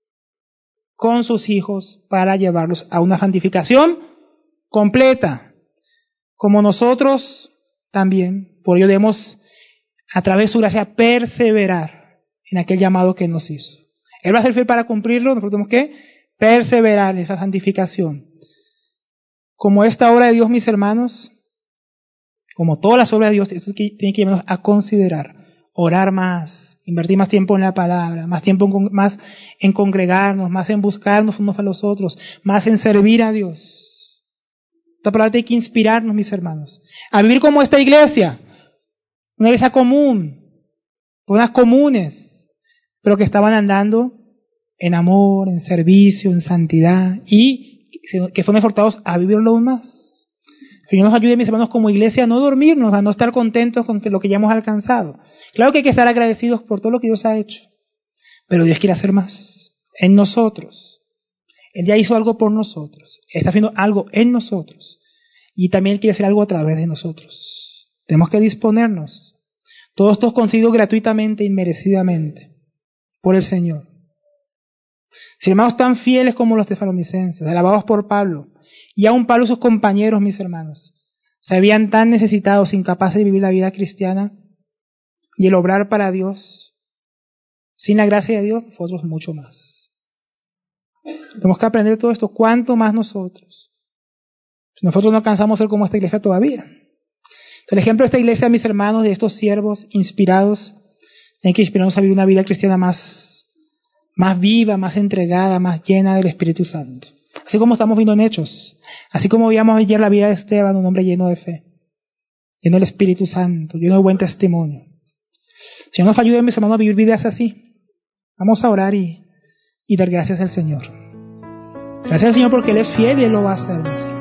[SPEAKER 1] con sus hijos para llevarlos a una santificación completa, como nosotros también. Por ello debemos, a través de su gracia, perseverar en aquel llamado que Él nos hizo. Él va a ser fiel para cumplirlo, nosotros tenemos que perseverar en esa santificación. Como esta obra de Dios, mis hermanos, como todas las obras de Dios, eso tiene que llevarnos a considerar, orar más, invertir más tiempo en la palabra, más tiempo en, más en congregarnos, más en buscarnos unos a los otros, más en servir a Dios. Esta palabra tiene que inspirarnos, mis hermanos, a vivir como esta iglesia, una iglesia común, personas comunes, pero que estaban andando en amor, en servicio, en santidad, y que fueron exhortados a vivirlo aún más. Que Dios nos ayude, mis hermanos, como iglesia, a no dormirnos, a no estar contentos con lo que ya hemos alcanzado. Claro que hay que estar agradecidos por todo lo que Dios ha hecho, pero Dios quiere hacer más en nosotros. Él ya hizo algo por nosotros, Él está haciendo algo en nosotros, y también Él quiere hacer algo a través de nosotros. Tenemos que disponernos. Todo esto es concedido gratuitamente, inmerecidamente, por el Señor. Si hermanos tan fieles como los tesalonicenses, alabados por Pablo, y aún Pablo y sus compañeros, mis hermanos, se habían tan necesitados, incapaces de vivir la vida cristiana y el obrar para Dios, sin la gracia de Dios, nosotros mucho más. Tenemos que aprender todo esto, cuánto más nosotros. Nosotros no alcanzamos a ser como esta iglesia todavía. El ejemplo de esta iglesia, mis hermanos, de estos siervos inspirados, tiene que inspirarnos a vivir una vida cristiana más, más viva, más entregada, más llena del Espíritu Santo. Así como estamos viendo en Hechos, así como veíamos ayer la vida de Esteban, un hombre lleno de fe, lleno del Espíritu Santo, lleno de buen testimonio. Señor, nos ayude, mis hermanos, a vivir vidas así. Vamos a orar y, y dar gracias al Señor. Gracias al Señor porque Él es fiel y Él lo va a hacer, mis hermanos.